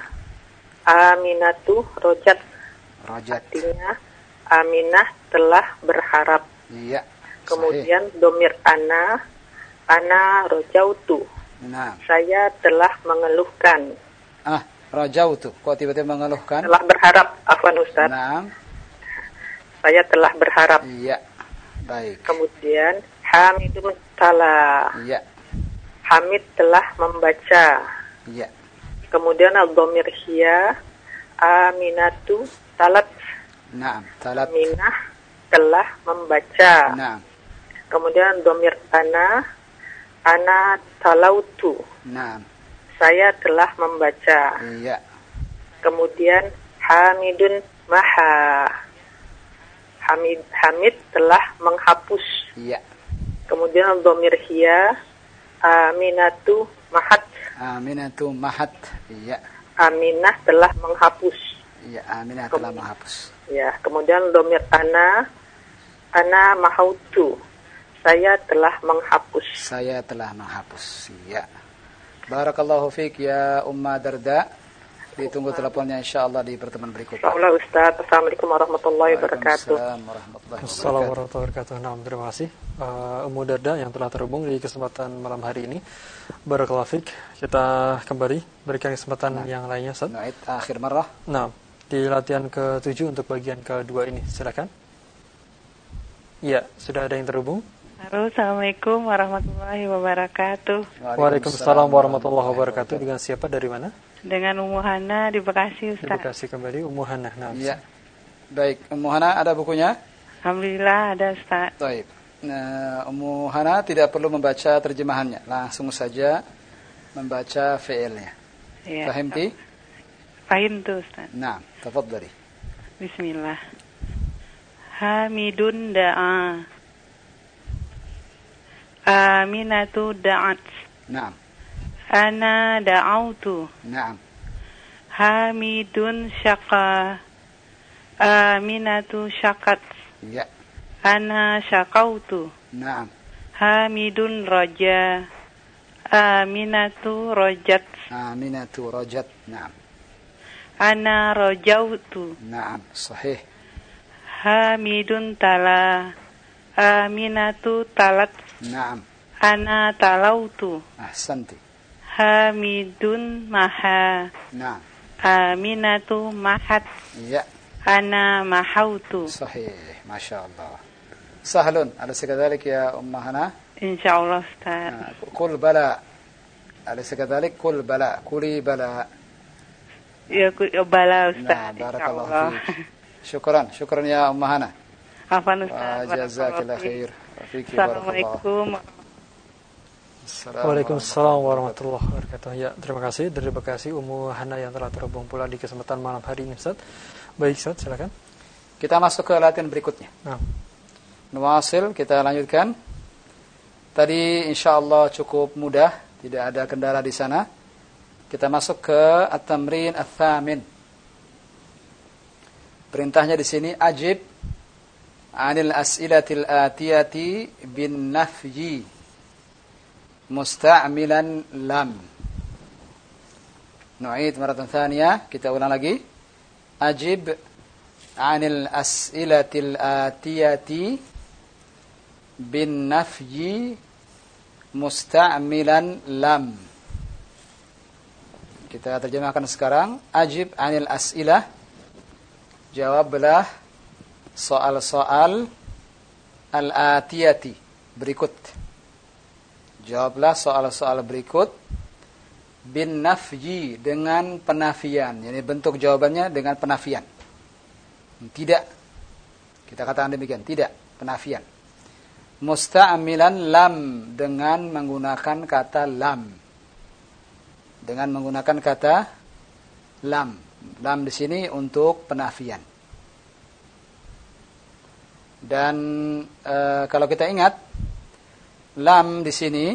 Speaker 7: Aminatu rojat.
Speaker 1: Rajat.
Speaker 7: Artinya Aminah telah berharap.
Speaker 1: Ya.
Speaker 7: Kemudian domir ana ana rojautu.
Speaker 1: Nah.
Speaker 7: Saya telah mengeluhkan.
Speaker 1: Ah, rajautu. Kok tiba-tiba mengeluhkan?
Speaker 7: Telah berharap, afwan Ustaz.
Speaker 1: Naam.
Speaker 7: Saya telah berharap.
Speaker 1: Iya. Baik.
Speaker 7: Kemudian Hamidun tala.
Speaker 1: Iya.
Speaker 7: Hamid telah membaca.
Speaker 1: Iya.
Speaker 7: Kemudian al-dhamir hiya Aminatu talat.
Speaker 1: Naam. Talat.
Speaker 7: Aminah telah membaca.
Speaker 1: Naam.
Speaker 7: Kemudian dhamir ana ana talautu.
Speaker 1: Naam.
Speaker 7: Saya telah membaca.
Speaker 1: Iya.
Speaker 7: Kemudian Hamidun maha. Hamid Hamid telah menghapus.
Speaker 1: Iya.
Speaker 7: Kemudian dhamir hiya Aminatu mahat.
Speaker 1: Aminatu mahat. Iya.
Speaker 7: Aminah telah menghapus.
Speaker 1: Iya, Aminah telah menghapus.
Speaker 7: Ya, kemudian dhamir ana ana mahautu. Saya telah menghapus.
Speaker 1: Saya telah menghapus. Iya. Barakallahu fiik ya Umma Darda. Ditunggu teleponnya insyaallah di pertemuan berikutnya.
Speaker 7: Insyaallah Ustaz. Assalamualaikum warahmatullahi wabarakatuh.
Speaker 1: Waalaikumsalam warahmatullahi wabarakatuh.
Speaker 4: Assalamualaikum warahmatullahi wabarakatuh. Nah, terima kasih uh, Ummu Darda yang telah terhubung di kesempatan malam hari ini. Barakallahu fiik. Kita kembali berikan kesempatan nah, yang lainnya, Ustaz.
Speaker 1: Naid akhir marrah.
Speaker 4: Nah, di latihan ketujuh untuk bagian kedua ini, silakan. Iya, sudah ada yang terhubung.
Speaker 8: Halo, Assalamualaikum warahmatullahi wabarakatuh.
Speaker 4: Waalaikumsalam warahmatullahi wabarakatuh. Dengan siapa, dari mana?
Speaker 8: Dengan Ummu Hana di Bekasi, Ustaz.
Speaker 4: Di Bekasi kembali, Ummu Hana. Nah,
Speaker 1: ya. Baik, Ummu Hana ada bukunya?
Speaker 8: Alhamdulillah ada, Ustaz.
Speaker 1: Baik. Nah, Ummu Hana tidak perlu membaca terjemahannya, langsung saja membaca fi'ilnya.
Speaker 8: Ya.
Speaker 1: Fahimti?
Speaker 8: Fahim tuh, Ustaz.
Speaker 1: Nah, tafadhali.
Speaker 8: Bismillah. Hamidun da'a. Aminatu da'at.
Speaker 1: Naam.
Speaker 8: Ana da'autu.
Speaker 1: Naam.
Speaker 8: Hamidun syaqa. Aminatu syakat.
Speaker 1: Ya.
Speaker 8: Ana syakautu.
Speaker 1: Naam.
Speaker 8: Hamidun raja. Aminatu rojat.
Speaker 1: Aminatu rajat. Naam.
Speaker 8: Ana rojautu.
Speaker 1: Naam. Sahih.
Speaker 8: Hamidun tala. Aminatu talat.
Speaker 1: Naam.
Speaker 8: Ana talautu.
Speaker 1: Ahsanti.
Speaker 8: Hamidun maha.
Speaker 1: Naam.
Speaker 8: Aminatu mahat.
Speaker 1: Ya.
Speaker 8: Ana mahautu.
Speaker 1: Sahih. Masya Allah. Sahlun. Alaysa kadhalik ya Umma Hana?
Speaker 8: Insyaallah, Ustaz.
Speaker 1: Qul bala. Alaysa kadhalik? Qul bala. Quli bala.
Speaker 8: Ya, bala, Ustaz.
Speaker 1: Nah, barakallahu fiik. Syukran. Syukran ya Umma Hana.
Speaker 8: Afwan, Ustaz.
Speaker 1: Jazakallah khair. Fiki
Speaker 8: Assalamualaikum.
Speaker 4: Waalaikumsalam warahmatullahi wabarakatuh. Ya, terima kasih dari Bekasi Ummu Hana yang telah terhubung pula di kesempatan malam hari ini, Ustaz. Baik, Ustaz, silakan.
Speaker 1: Kita masuk ke latihan berikutnya.
Speaker 4: Nah.
Speaker 1: Nuwasil, kita lanjutkan. Tadi insyaallah cukup mudah, tidak ada kendala di sana. Kita masuk ke at-tamrin ats-tsamin. Perintahnya di sini ajib anil as'ilatil atiyati bin nafyi musta'milan lam. Nu'id maratan tsaniyah, kita ulang lagi. Ajib anil as'ilatil atiyati bin nafyi musta'milan lam. Kita terjemahkan sekarang. Ajib anil as'ilah, jawablah soal-soal al-atiyati, berikut. Jawablah soal-soal berikut bin nafyi, dengan penafian. Jadi bentuk jawabannya dengan penafian. Tidak. Kita katakan demikian, tidak, penafian. Musta'milan lam, dengan menggunakan kata lam. Dengan menggunakan kata lam. Lam di sini untuk penafian. Dan e, kalau kita ingat, lam di sini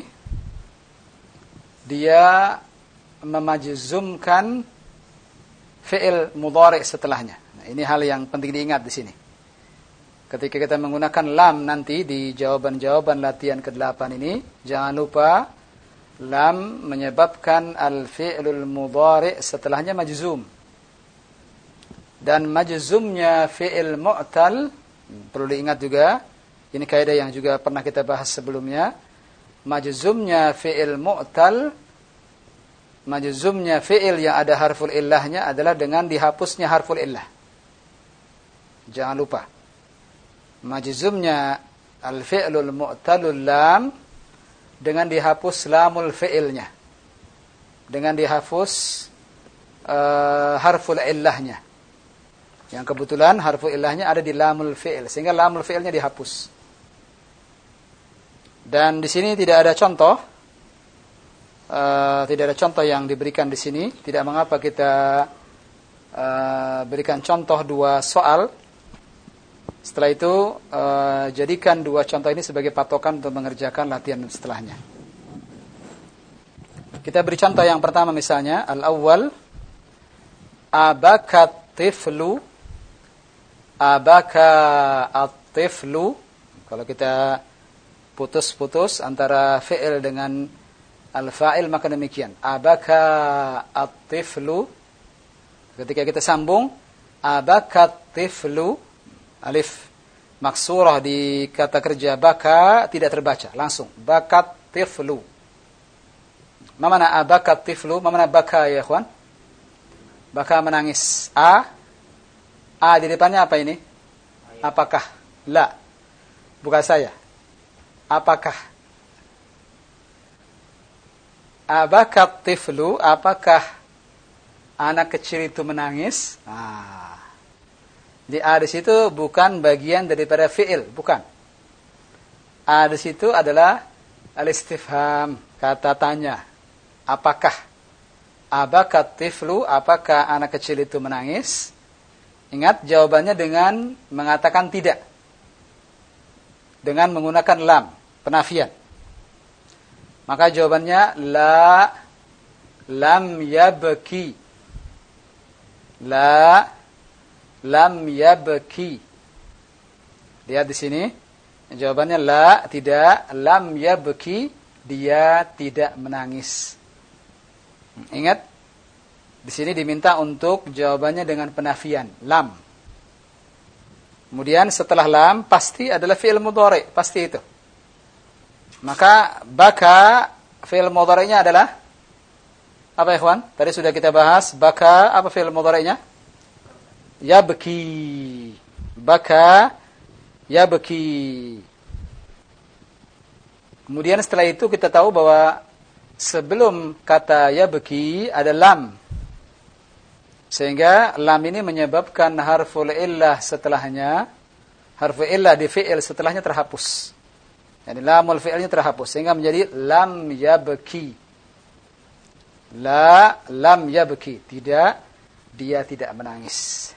Speaker 1: dia memajzumkan fi'il mudhari' setelahnya. Nah, ini hal yang penting diingat di sini. Ketika kita menggunakan lam nanti di jawaban-jawaban latihan kedelapan ini, jangan lupa lam menyebabkan al-fi'lul mudhari' setelahnya majzum. Dan majzumnya fi'il mu'tal, perlu diingat juga, ini kaidah yang juga pernah kita bahas sebelumnya. Majzumnya fi'il mu'tal, majzumnya fi'il yang ada harful illahnya adalah dengan dihapusnya harful illah. Jangan lupa. Majzumnya al-fi'lul mu'talul lam dengan dihapus lamul fi'ilnya. Dengan dihapus uh, harful illahnya. Yang kebetulan harfu ilahnya ada di lamul fi'il, sehingga lamul fi'ilnya dihapus. Dan di sini tidak ada contoh, uh, tidak ada contoh yang diberikan di sini. Tidak mengapa kita uh, berikan contoh dua soal. Setelah itu uh, jadikan dua contoh ini sebagai patokan untuk mengerjakan latihan setelahnya. Kita beri contoh yang pertama misalnya, al-awwal, abakat tiflu, abaka at-tiflu. Kalau kita putus-putus antara fi'il dengan al-fa'il maka demikian. Abaka at-tiflu. Ketika kita sambung, abaka at-tiflu, alif maksurah di kata kerja baka tidak terbaca, langsung bakat tiflu. Ma mana abaka at-tiflu? Ma mana baka ya ikhwan? Baka menangis. A. A di depannya apa ini? Apakah? La. Bukan saya. Apakah? Abakat tiflu, apakah anak kecil itu menangis? Ah. Di A di situ bukan bagian daripada fi'il, bukan. A di situ adalah al-istifham, kata tanya. Apakah? Abakat tiflu, apakah anak kecil itu menangis? Ingat jawabannya dengan mengatakan tidak. Dengan menggunakan lam, penafian. Maka jawabannya la lam yabki. La lam yabki. Lihat di sini. Jawabannya la, tidak, lam yabki, dia tidak menangis. Ingat, di sini diminta untuk jawabannya dengan penafian, lam. Kemudian setelah lam pasti adalah fi'il mudhari', pasti itu. Maka baka fi'il mudhari'nya adalah apa ya ikhwan? Tadi sudah kita bahas, baka apa fi'il mudhari'nya? Yabki. Baka yabki. Kemudian setelah itu kita tahu bahwa sebelum kata yabki ada lam. Sehingga lam ini menyebabkan harful illah setelahnya, harful illah di fi'il setelahnya terhapus. Jadi lamul fi'ilnya terhapus sehingga menjadi lam yabki. La lam yabki, tidak, dia tidak menangis.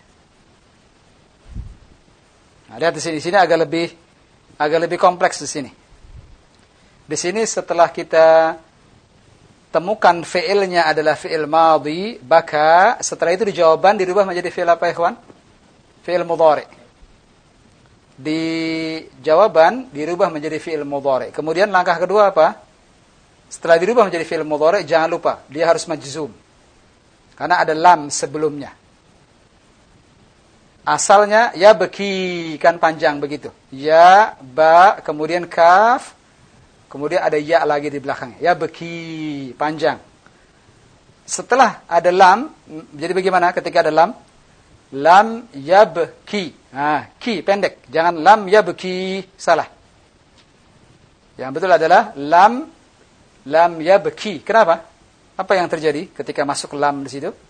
Speaker 1: Nah, lihat di sini, di sini agak lebih agak lebih kompleks di sini. Di sini setelah kita temukan fi'ilnya adalah fi'il madhi, baka, setelah itu di jawaban dirubah menjadi fi'il apa ikhwan? Fi'il mudhari. Di jawaban dirubah menjadi fi'il mudhari. Kemudian langkah kedua apa? Setelah dirubah menjadi fi'il mudhari, jangan lupa dia harus majzum. Karena ada lam sebelumnya. Asalnya ya beki, kan panjang begitu. Ya, ba, kemudian kaf, kemudian ada ya lagi di belakangnya. Ya beki, panjang. Setelah ada lam, jadi bagaimana ketika ada lam? Lam yabki. Nah, ki pendek. Jangan lam yabki, salah. Yang betul adalah lam lam yabki. Kenapa? Apa yang terjadi ketika masuk lam di situ?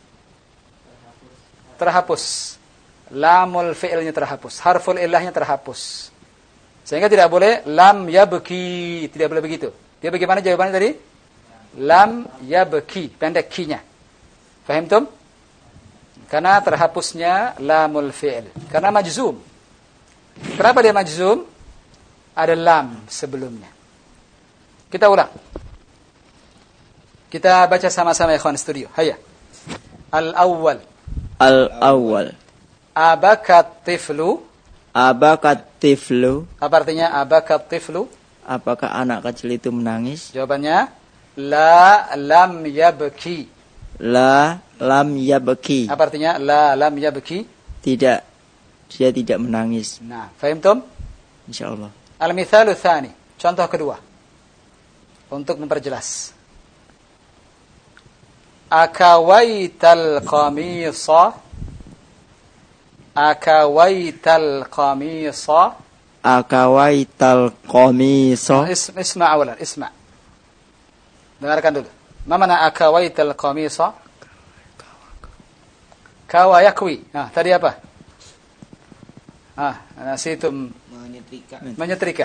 Speaker 1: Terhapus. Lamul fi'ilnya terhapus. Harful illahnya terhapus. Sehingga tidak boleh lam yabki. Tidak boleh begitu. Dia bagaimana jawabannya tadi? Lam yabki. Pendek ki-nya. Fahim tum? Karena terhapusnya lamul fi'il. Karena majzum. Kenapa dia majzum? Ada lam sebelumnya. Kita ulang. Kita baca sama-sama ikhwan studio. Hayya. Al-awwal.
Speaker 2: Al-awwal.
Speaker 1: Abakat tiflu.
Speaker 2: Abakat tiflu.
Speaker 1: Apa artinya abakat tiflu?
Speaker 2: Apakah anak kecil itu menangis?
Speaker 1: Jawabannya la lam yabki.
Speaker 2: La lam yabki.
Speaker 1: Apa artinya la lam yabki?
Speaker 2: Tidak. Dia tidak menangis.
Speaker 1: Nah, fahimtum?
Speaker 2: Insyaallah.
Speaker 1: Al-mithalu tsani. Contoh kedua. Untuk memperjelas. Akawaital qamisa. Akawaital qamisa.
Speaker 2: Akawaital qamisa.
Speaker 1: Isma, isma awalan, isma. Dengarkan dulu. Ma mana akawaital qamisa? Kawa yakwi. Nah, tadi apa? Ah, nasitum
Speaker 3: Menyetrika.
Speaker 1: menyetrika.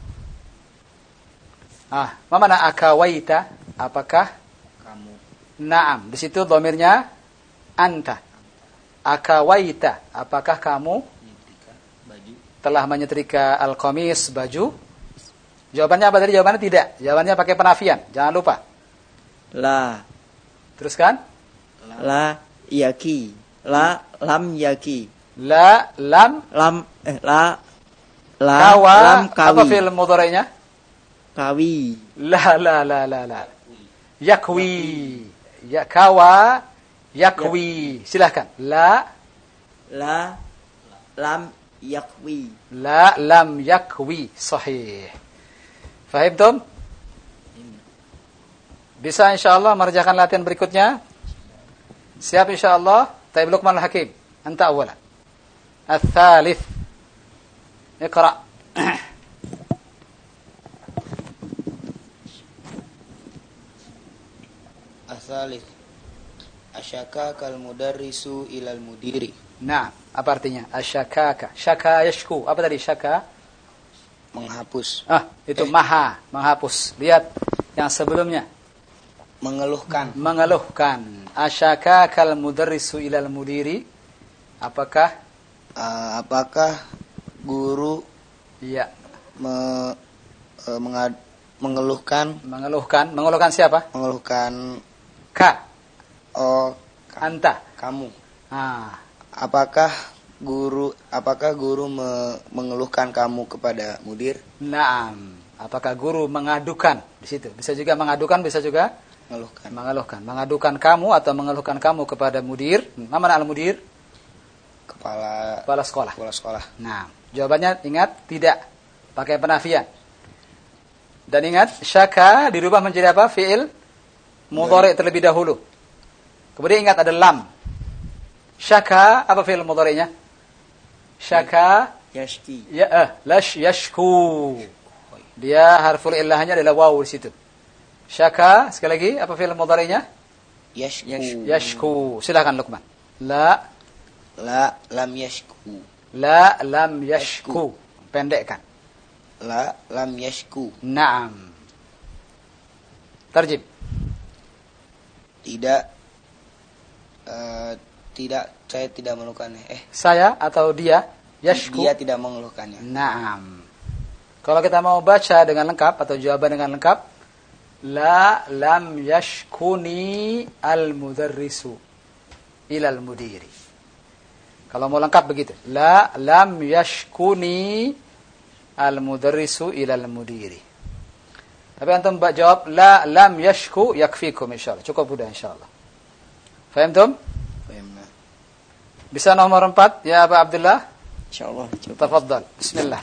Speaker 1: Ah, ma mana akawaita? Apakah?
Speaker 3: Kamu.
Speaker 1: Naam. Di situ dhamirnya anta. Akawaita. Apakah kamu
Speaker 3: Menyetrika baju.
Speaker 1: telah menyetrika al-qamis, baju? Jawabannya apa tadi? Jawabannya tidak. Jawabannya pakai penafian. Jangan lupa.
Speaker 2: La.
Speaker 1: Teruskan.
Speaker 2: La yaki. La lam yaki.
Speaker 1: La lam
Speaker 2: Lam eh la la
Speaker 1: kawa.
Speaker 2: lam kawi.
Speaker 1: Apa fi'il mudhari'nya?
Speaker 2: Kawi.
Speaker 1: La la la la la. Yakwi. Ya kawa yakwi. Silahkan. La
Speaker 2: La lam yakwi.
Speaker 1: la lam yakwi. Sahih. Fahimtum? Bisa insyaallah mengerjakan latihan berikutnya? Siap insyaallah. Taib Luqman Al-Hakim. Anta awala. Al-thalith. Iqra.
Speaker 3: Al-thalith. Asyaka kal mudarrisu ilal mudiri.
Speaker 1: Nah, apa artinya? Asyakaka. Syaka yashku. Apa tadi syaka?
Speaker 3: Menghapus.
Speaker 1: Ah, itu
Speaker 3: Eh.
Speaker 1: maha, menghapus. Lihat yang sebelumnya.
Speaker 3: Mengeluhkan.
Speaker 1: Mengeluhkan. Asyaka kal mudarrisu ilal mudiri. Apakah?
Speaker 3: Uh, apakah guru
Speaker 1: Iya.
Speaker 3: me, uh, mengad, mengeluhkan
Speaker 1: Mengeluhkan. Mengeluhkan siapa?
Speaker 3: mengeluhkan
Speaker 1: Ka.
Speaker 3: oh ka-
Speaker 1: Anta.
Speaker 3: kamu.
Speaker 1: Ah.
Speaker 3: Apakah guru apakah guru me, mengeluhkan kamu kepada mudir?
Speaker 1: Naam. Apakah guru mengadukan di situ? Bisa juga mengadukan, bisa juga
Speaker 3: Mengeluhkan.
Speaker 1: mengeluhkan. Mengadukan kamu atau mengeluhkan kamu kepada mudir. Mana al-mudir?
Speaker 3: Kepala
Speaker 1: Kepala sekolah.
Speaker 3: kepala sekolah.
Speaker 1: Nah, jawabannya ingat tidak. Pakai penafian. Dan ingat, syaka dirubah menjadi apa? Fi'il mudhari' terlebih dahulu. Kemudian ingat ada lam. Syaka, apa fi'il mudhari'nya? Syaka,
Speaker 2: Yashki.
Speaker 1: ya, eh, lash yashku. Dia harful illahnya adalah waw di situ. Syaka, sekali lagi, apa fi'il mudhari'nya?
Speaker 3: Yashku.
Speaker 1: Yashku. Silakan Luqman. La,
Speaker 3: La lam yashku.
Speaker 1: la lam yashku. Pendekkan.
Speaker 3: La lam yashku.
Speaker 1: Naam. Tarjim.
Speaker 3: Tidak eh, tidak saya tidak mengeluhkannya. Eh,
Speaker 1: Saya atau dia? Yashku.
Speaker 3: dia tidak mengeluhkannya.
Speaker 1: Naam. Kalau kita mau baca dengan lengkap atau jawaban dengan lengkap, la lam yashkuni al-mudarrisu ilal mudiri. Kalau mau lengkap begitu. La lam yashkuni al-mudarrisu ilal mudiri. Tapi antum jawab la lam yashku yakfikum insyaallah. Cukup mudah insyaallah. Fahimtum?
Speaker 3: Fahimna.
Speaker 1: Bisa nomor empat ya Aba Abdullah?
Speaker 2: Insyaallah. Coba.
Speaker 1: Tafadhal. Bismillah.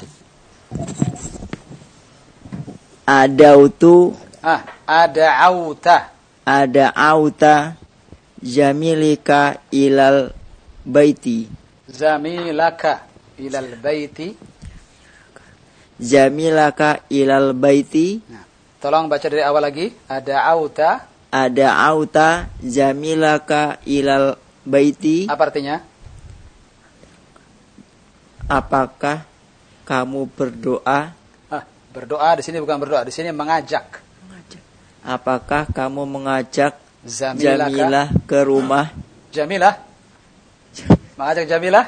Speaker 2: Adautu
Speaker 1: Ah, ada auta.
Speaker 2: ada auta jamilika ilal baiti.
Speaker 1: Zamilaka ilal baiti.
Speaker 2: Jamilaka ilal baiti.
Speaker 1: Nah, tolong baca dari awal lagi. Ada auta.
Speaker 2: Ada auta jamilaka ilal baiti.
Speaker 1: Apa artinya?
Speaker 2: Apakah kamu berdoa?
Speaker 1: Ah, berdoa di sini bukan berdoa, di sini mengajak.
Speaker 2: Apakah kamu mengajak
Speaker 1: Zamilaka.
Speaker 2: Jamilah ke rumah?
Speaker 1: Jamilah? Mengajak Jamilah?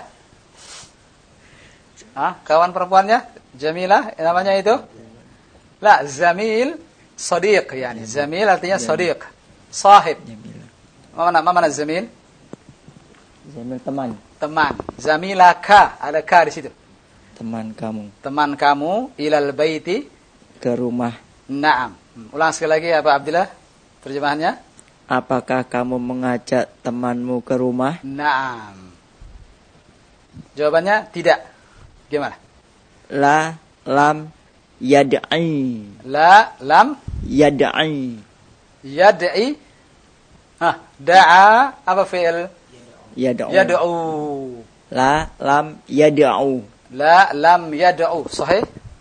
Speaker 1: Ah, kawan perempuannya? Jamilah namanya itu? La, Zamil Sadiq yani. Zamil artinya Sadiq. Sahib. Mana mana Zamil?
Speaker 2: Jamil teman.
Speaker 1: Teman. Zamilaka, ada ka di situ.
Speaker 2: Teman kamu
Speaker 1: Teman kamu ilal baiti.
Speaker 2: ke rumah.
Speaker 1: Naam. Ulang sekali lagi ya Pak Abdillah terjemahannya.
Speaker 2: Apakah kamu mengajak temanmu ke rumah?
Speaker 1: Naam. Jawabannya tidak. Gimana?
Speaker 2: La lam yad'i.
Speaker 1: La lam
Speaker 2: Yad'i.
Speaker 1: yad'i. Hah, da'a apa fi'il?
Speaker 2: Yad'u.
Speaker 1: Yad'u.
Speaker 2: La lam yad'u.
Speaker 1: La lam yad'u. Sahih?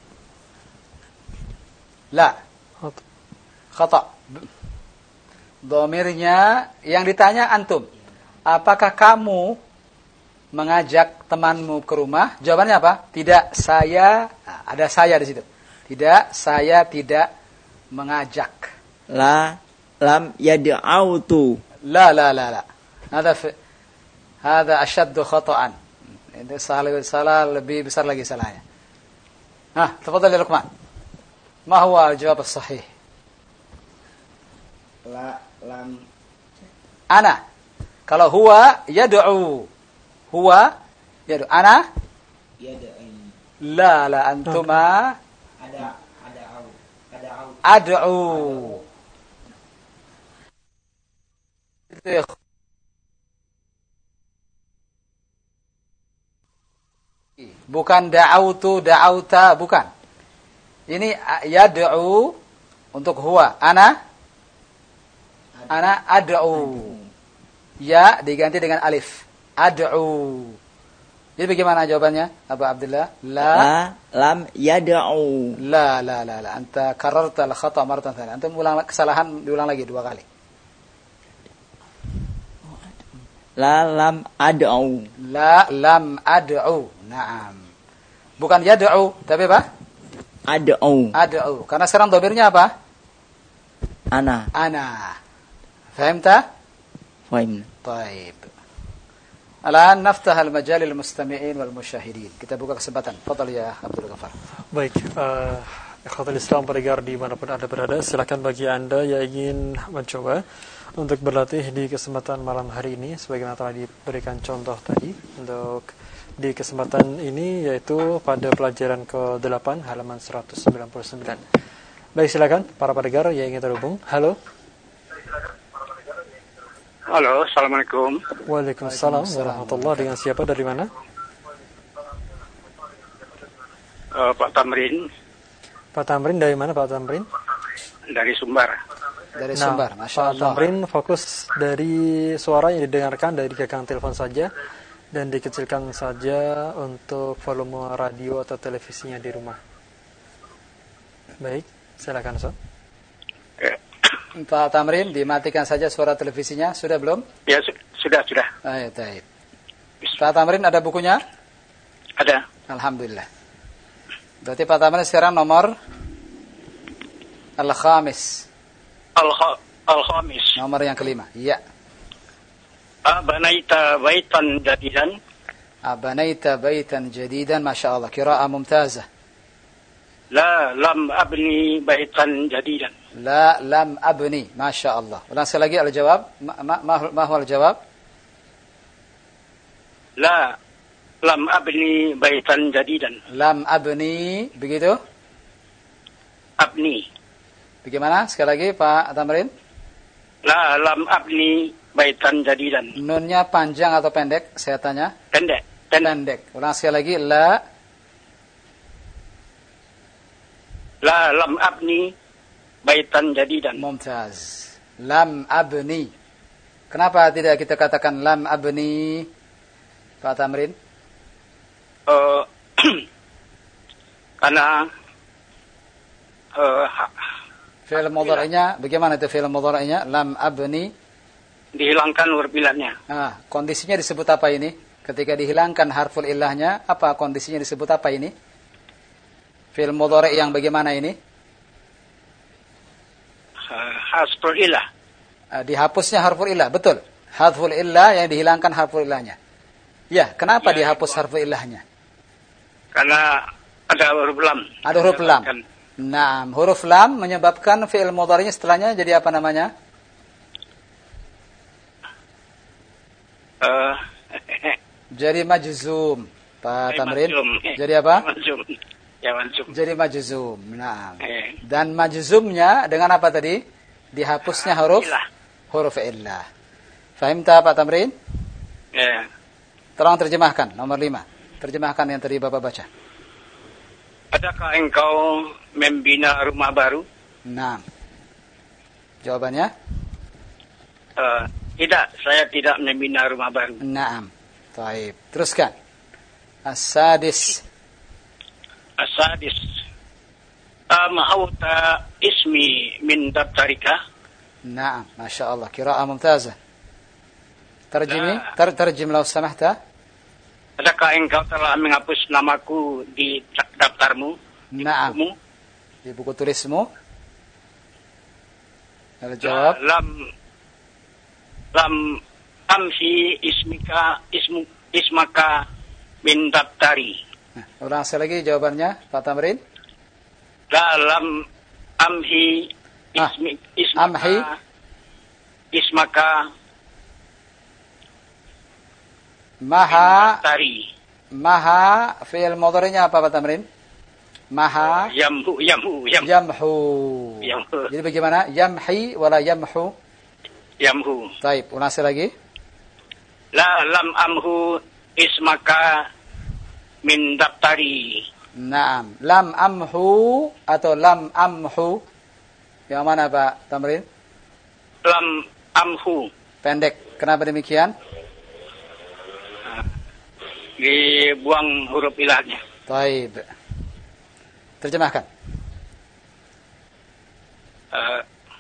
Speaker 1: La. Khata. Dhamirnya yang ditanya antum. Apakah kamu mengajak temanmu ke rumah? Jawabannya apa? Tidak, saya. Nah, ada saya di situ. Tidak, saya tidak mengajak.
Speaker 2: La lam yad'autu.
Speaker 1: La la la la. Hada fi hada ashaddu khata'an. Itu salah salah lebih besar lagi salahnya. Nah, tafadhal ya Luqman. Ma huwa al-jawab as-sahih?
Speaker 3: La lam
Speaker 1: Ana. Kalau huwa yad'u. Huwa yad'u. Ana?
Speaker 3: yad'i.
Speaker 1: La la antuma
Speaker 3: Ada ada au. Ada au.
Speaker 1: ad'u. Bukan da'autu, da'auta, bukan. Ini yad'u untuk huwa. Ana? Ana ad'u. Ya diganti dengan alif. Ad'u. Jadi bagaimana jawabannya? Abu Abdullah? La.
Speaker 2: La lam yad'u.
Speaker 1: La la la la. Anta kararta al-khata maratan tsaniyah. Anta ulang kesalahan diulang lagi dua kali.
Speaker 2: La lam ad'u.
Speaker 1: La lam ad'u. Naam. Bukan yad'u, tapi apa?
Speaker 2: Ad'u.
Speaker 1: Ad'u. Karena sekarang dhamirnya apa?
Speaker 2: Ana.
Speaker 1: Ana. Fahimta?
Speaker 2: Fahim.
Speaker 1: طيب. الآن نفتح المجال للمستمعين والمشاهدين. Kita buka kesempatan. Fadhal ya Abdul Ghaffar.
Speaker 4: Baik, uh, ikhwatul Islam pendengar dimanapun Anda berada, silakan bagi Anda yang ingin mencoba untuk berlatih di kesempatan malam hari ini sebagaimana telah diberikan contoh tadi untuk di kesempatan ini yaitu pada pelajaran ke delapan halaman seratus sembilan puluh sembilan. Baik, silakan para pendengar yang ingin terhubung. Halo.
Speaker 9: Halo, Assalamualaikum.
Speaker 4: Waalaikumsalam warahmatullahi. Dengan siapa, dari mana?
Speaker 9: Uh, Pak Tamrin.
Speaker 4: Pak Tamrin dari mana Pak Tamrin?
Speaker 9: Dari Sumbar.
Speaker 1: Dari
Speaker 4: Nah,
Speaker 1: Sumbar, Masya
Speaker 4: Pak
Speaker 1: Allah.
Speaker 4: Tamrin fokus dari suara yang didengarkan dari gagang telepon saja dan dikecilkan saja untuk volume radio atau televisinya di rumah. Baik, silakan Ustaz.
Speaker 9: Eh,
Speaker 1: Pak Tamrin, dimatikan saja suara televisinya. Sudah belum?
Speaker 9: ya su- sudah sudah.
Speaker 1: Ayo, baik. Pak Tamrin ada bukunya?
Speaker 9: Ada.
Speaker 1: Alhamdulillah. Berarti Pak Tamrin sekarang nomor Al-Khamis.
Speaker 9: Al- Al-Khamis.
Speaker 1: Nomor yang kelima. Iya.
Speaker 9: Abanaita baitan jadidan.
Speaker 1: Abanaita baitan jadidan. Masya Allah. Kira'ah mumtazah.
Speaker 9: La lam abni baitan jadidan.
Speaker 1: La lam abni. Masya Allah. Ulang sekali lagi al-jawab. Ma, ma, ma, ma huwa al-jawab?
Speaker 9: La lam abni baitan jadidan.
Speaker 1: Lam abni. Begitu?
Speaker 9: Abni.
Speaker 1: Bagaimana? Sekali lagi Pak Tamrin.
Speaker 9: La lam abni baitan jadidan.
Speaker 1: Nunnya panjang atau pendek? Saya tanya.
Speaker 9: Pendek. Pendek.
Speaker 1: Pendek. Ulang sekali lagi. La.
Speaker 9: La lam abni baitan jadidan.
Speaker 1: Mumtaz. Lam abni. Kenapa tidak kita katakan lam abni, Pak Tamrin?
Speaker 9: Uh, karena uh,
Speaker 1: fi'il mudhari'nya bagaimana itu fi'il mudhari'nya? Lam abni
Speaker 9: dihilangkan huruf ilahnya.
Speaker 1: Nah, kondisinya disebut apa ini? Ketika dihilangkan harful ilahnya, apa kondisinya disebut apa ini? Fi'il mudhari' yang bagaimana ini?
Speaker 9: Uh, harful ilah.
Speaker 1: Uh, dihapusnya harful ilah, betul. Harful ilah yang dihilangkan harful ilahnya. Ya, kenapa ya, dihapus ya, harful ilahnya?
Speaker 9: Karena ada huruf lam.
Speaker 1: Ada huruf lam. Nah, huruf lam menyebabkan fi'il mudhari'nya setelahnya jadi apa namanya? Uh, jadi majzum, Pak Tamrin. Majzum. Jadi apa?
Speaker 9: Majzum. Ya, majzum.
Speaker 1: Jadi majzum. Nah. Eh. Dan majzumnya dengan apa tadi? Dihapusnya huruf ilah. Huruf illah. Fahim tak Pak Tamrin?
Speaker 9: Ya.
Speaker 1: Tolong terjemahkan nomor lima. Terjemahkan yang tadi Bapak baca.
Speaker 9: Adakah engkau membina rumah baru?
Speaker 1: Nah. Jawabannya?
Speaker 9: Uh, Tidak, saya tidak membina rumah baru.
Speaker 1: Naam. Baik. Teruskan. As-sadis.
Speaker 9: As-sadis. Amauta ismi min daftarika?
Speaker 1: Naam. Masya Allah. Qira'ah mumtazah. Terjemi. Ter terjem lau samahta.
Speaker 9: Adakah engkau telah menghapus namaku di daftarmu?
Speaker 1: Naam. Di, di buku tulismu? Ada jawab.
Speaker 9: Lam Lam amsi ismika ismu ismaka min daftari.
Speaker 1: Nah, ulang sekali lagi jawabannya, Pak Tamrin.
Speaker 9: Dalam amhi ismi
Speaker 1: ah,
Speaker 9: ismaka
Speaker 1: amhi
Speaker 9: ismaka
Speaker 1: maha
Speaker 9: daftari.
Speaker 1: Maha fi'il mudhari'nya apa Pak Tamrin? Maha
Speaker 9: yamhu yamhu
Speaker 1: yamhu. Yamhu.
Speaker 9: Yamhu.
Speaker 1: Jadi bagaimana? Yamhi wala yamhu?
Speaker 9: Yamhu.
Speaker 1: Taib, ulang lagi.
Speaker 9: La lam amhu ismaka min daftari.
Speaker 1: Naam. Lam amhu atau lam amhu? Yang mana Pak Tamrin?
Speaker 9: Lam amhu.
Speaker 1: Pendek. Kenapa demikian?
Speaker 9: Dibuang huruf ilahnya.
Speaker 1: Taib. Terjemahkan.
Speaker 9: Uh,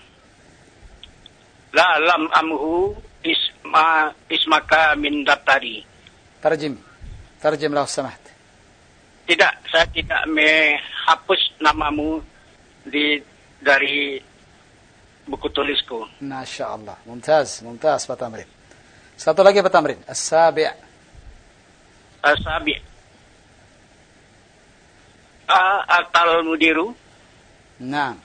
Speaker 9: La lam amhu isma ismaka min daftari.
Speaker 1: Terjem. Terjem lau samaht.
Speaker 9: Tidak, saya tidak menghapus namamu di dari buku tulisku.
Speaker 1: Masya Allah. Mumtaz, mumtaz Pak Tamrin. Satu lagi Pak Tamrin. As-sabi'.
Speaker 9: As-sabi'. A-atal mudiru.
Speaker 1: Naam.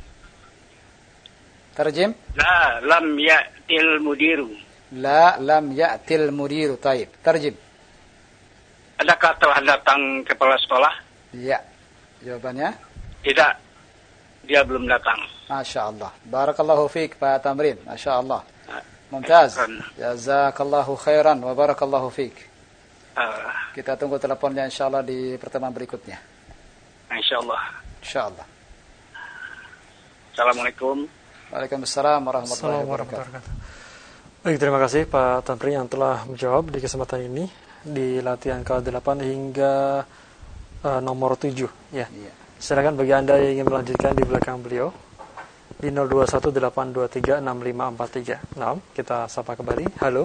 Speaker 1: Terjem.
Speaker 9: La lam ya'til mudiru.
Speaker 1: La lam ya'til mudiru. Taib. Terjem.
Speaker 9: Adakah telah datang kepala sekolah?
Speaker 1: Ya. Jawabannya?
Speaker 9: Tidak. Dia belum datang.
Speaker 1: Masya Allah. Barakallahu fiik Pak Tamrin. Masya Allah. Mumtaz. Jazakallahu khairan wa barakallahu fiik. Uh, Kita tunggu teleponnya insyaAllah di pertemuan berikutnya.
Speaker 9: InsyaAllah.
Speaker 1: InsyaAllah.
Speaker 9: Assalamualaikum.
Speaker 1: Waalaikumsalam warahmatullahi wabarakatuh.
Speaker 4: Baik, terima kasih Pak Tamrin yang telah menjawab di kesempatan ini di latihan ke delapan hingga uh, nomor tujuh ya. Iya. Silakan bagi Anda yang ingin melanjutkan di belakang beliau di nol dua satu delapan dua tiga enam lima empat tiga. Nah, kita sapa kembali. Halo.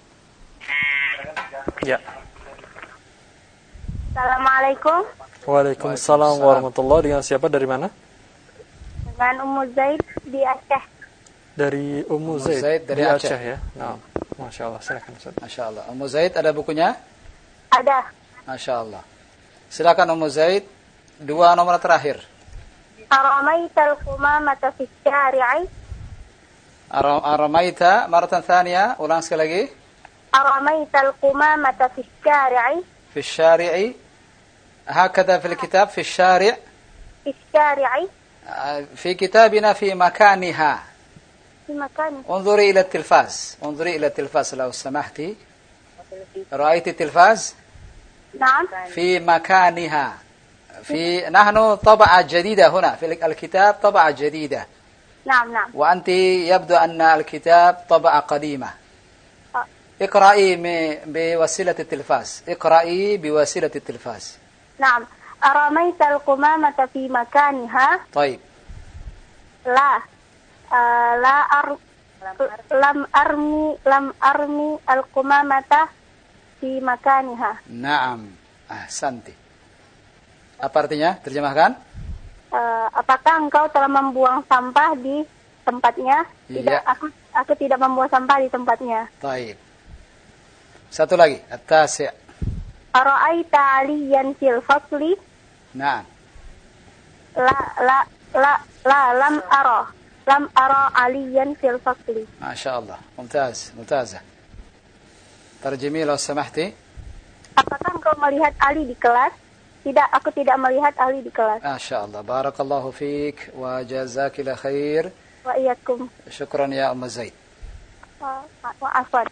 Speaker 4: Ya.
Speaker 10: Assalamualaikum.
Speaker 4: Waalaikumsalam warahmatullahi. Dengan siapa, dari mana?
Speaker 10: Dengan Ummu Zaid di Aceh.
Speaker 4: Dari Ummu Zaid, Zaid dari Aceh, Aceh ya. Nah, Masya Allah, silakan Ustaz.
Speaker 1: Masya Allah. Ummu Zaid ada bukunya?
Speaker 10: Ada.
Speaker 1: Masya Allah. Silakan Ummu Zaid, dua nomor terakhir.
Speaker 10: Aramaita al-qumamata fi syari'i.
Speaker 1: Aramaita maratan thaniya, ulang sekali lagi.
Speaker 10: Aramaita al-qumamata fi syari'i.
Speaker 1: Fi syari'i. هكذا في الكتاب في الشارع.
Speaker 10: في الشارع.
Speaker 1: في كتابنا في مكانها.
Speaker 10: في مكانها.
Speaker 1: انظري إلى التلفاز، انظري إلى التلفاز لو سمحتي. رأيت التلفاز؟
Speaker 10: نعم.
Speaker 1: في مكانها. في نحن طبعة جديدة هنا في الكتاب، طبعة جديدة.
Speaker 10: نعم نعم.
Speaker 1: وأنت يبدو أن الكتاب طبعة قديمة. اقرأي بوسيلة التلفاز، اقرأي بوسيلة التلفاز.
Speaker 10: نعم. أرميت القمامة في مكانها؟
Speaker 1: طيب.
Speaker 10: لا. آه لا أر... لم أرمي لم أرمي القمامة في مكانها.
Speaker 1: نعم. أحسنتي. Apa artinya? Terjemahkan.
Speaker 10: Uh, apakah engkau telah membuang sampah di tempatnya? Tidak,
Speaker 1: iya.
Speaker 10: aku aku tidak membuang sampah di tempatnya.
Speaker 1: Baik. Satu lagi. At-tasi'.
Speaker 10: Ara'aita 'aliyan fil fasli?
Speaker 1: Naam.
Speaker 10: La la la la lam ara. Lam ara 'aliyan fil fasli.
Speaker 1: ما شاء الله. ممتاز. ممتازة. ترجمي لو سمحتي.
Speaker 10: Apakah engkau melihat Ali di kelas? Tidak, aku tidak melihat Ali di kelas.
Speaker 1: ما شاء الله. بارك الله فيك وجزاك الله خير.
Speaker 10: وإياكم.
Speaker 1: شكرا يا أم زيد.
Speaker 10: Maafkan.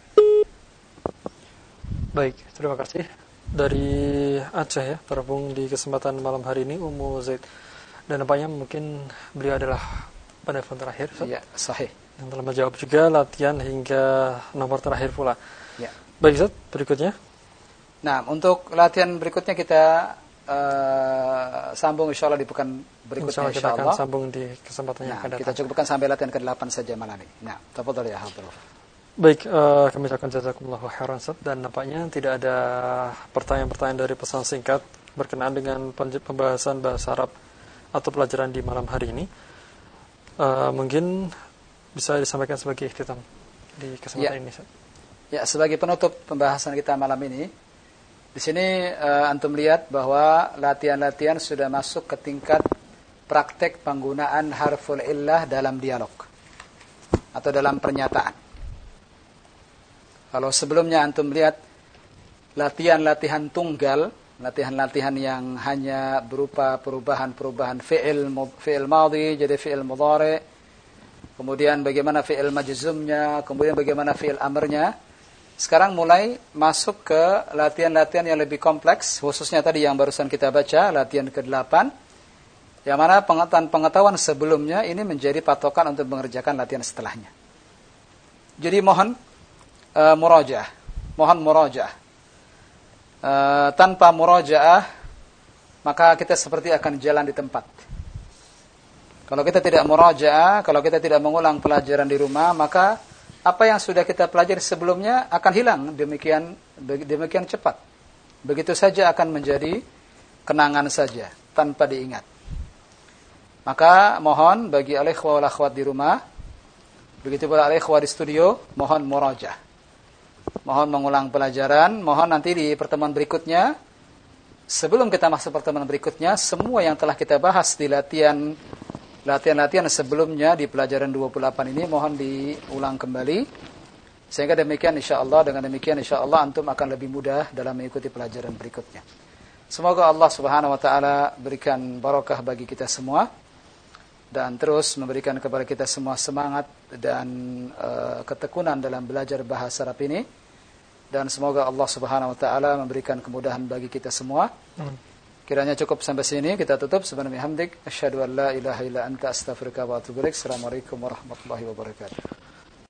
Speaker 4: Baik, terima kasih. Dari Aceh ya, terhubung di kesempatan malam hari ini Ummu Zaid. Dan nampaknya mungkin beliau adalah penelpon terakhir.
Speaker 1: Iya, sahih.
Speaker 4: Yang telah menjawab juga latihan hingga nomor terakhir pula.
Speaker 1: Ya.
Speaker 4: Baik, Ustaz, berikutnya.
Speaker 1: Nah, untuk latihan berikutnya kita uh, sambung insya Allah di pekan berikutnya
Speaker 4: insya Allah. Kita
Speaker 1: insya Allah.
Speaker 4: akan sambung di kesempatan yang
Speaker 1: Nah,
Speaker 4: akan datang.
Speaker 1: kita cukupkan sampai latihan ke delapan saja malam ini. Nah, tafadhal ya Hadruf.
Speaker 4: Baik, uh, kami ucapkan jazakumullahu khairan, Ustaz, dan nampaknya tidak ada pertanyaan-pertanyaan dari pesan singkat berkenaan dengan pembahasan bahasa Arab atau pelajaran di malam hari ini. Uh, mungkin bisa disampaikan sebagai ikhtitam di kesempatan
Speaker 1: ya.
Speaker 4: ini, Ustaz.
Speaker 1: Ya, sebagai penutup pembahasan kita malam ini, di sini uh, antum lihat bahwa latihan-latihan sudah masuk ke tingkat praktek penggunaan harful illah dalam dialog atau dalam pernyataan. Kalau sebelumnya antum lihat latihan-latihan tunggal, latihan-latihan yang hanya berupa perubahan-perubahan fi'il fi'il madhi jadi fi'il mudhari, kemudian bagaimana fi'il majzumnya, kemudian bagaimana fi'il amrnya. Sekarang mulai masuk ke latihan-latihan yang lebih kompleks, khususnya tadi yang barusan kita baca, latihan kedelapan, yang mana pengetahuan-pengetahuan sebelumnya ini menjadi patokan untuk mengerjakan latihan setelahnya. Jadi mohon uh, murajaah, mohon murajaah. Uh, tanpa murajaah, maka kita seperti akan jalan di tempat. Kalau kita tidak murajaah, kalau kita tidak mengulang pelajaran di rumah, maka apa yang sudah kita pelajari sebelumnya akan hilang demikian demikian cepat. Begitu saja akan menjadi kenangan saja tanpa diingat. Maka mohon bagi al-ikhwa wal akhwat di rumah, begitu pula al-ikhwa di studio, mohon murajaah. Mohon mengulang pelajaran, mohon nanti di pertemuan berikutnya, sebelum kita masuk pertemuan berikutnya, semua yang telah kita bahas di latihan latihan-latihan sebelumnya di pelajaran dua puluh delapan ini mohon diulang kembali, sehingga demikian insyaallah, dengan demikian insyaallah antum akan lebih mudah dalam mengikuti pelajaran berikutnya. Semoga Allah Subhanahu wa taala berikan barakah bagi kita semua dan terus memberikan kepada kita semua semangat dan uh, ketekunan dalam belajar bahasa Arab ini, dan semoga Allah Subhanahu wa taala memberikan kemudahan bagi kita semua. Amin. Kiranya cukup sampai sini, kita tutup. Subhanallah hamdik, asyhadu an la ilaha illa anta astaghfiruka wa atubu ilaik. Assalamualaikum warahmatullahi wabarakatuh.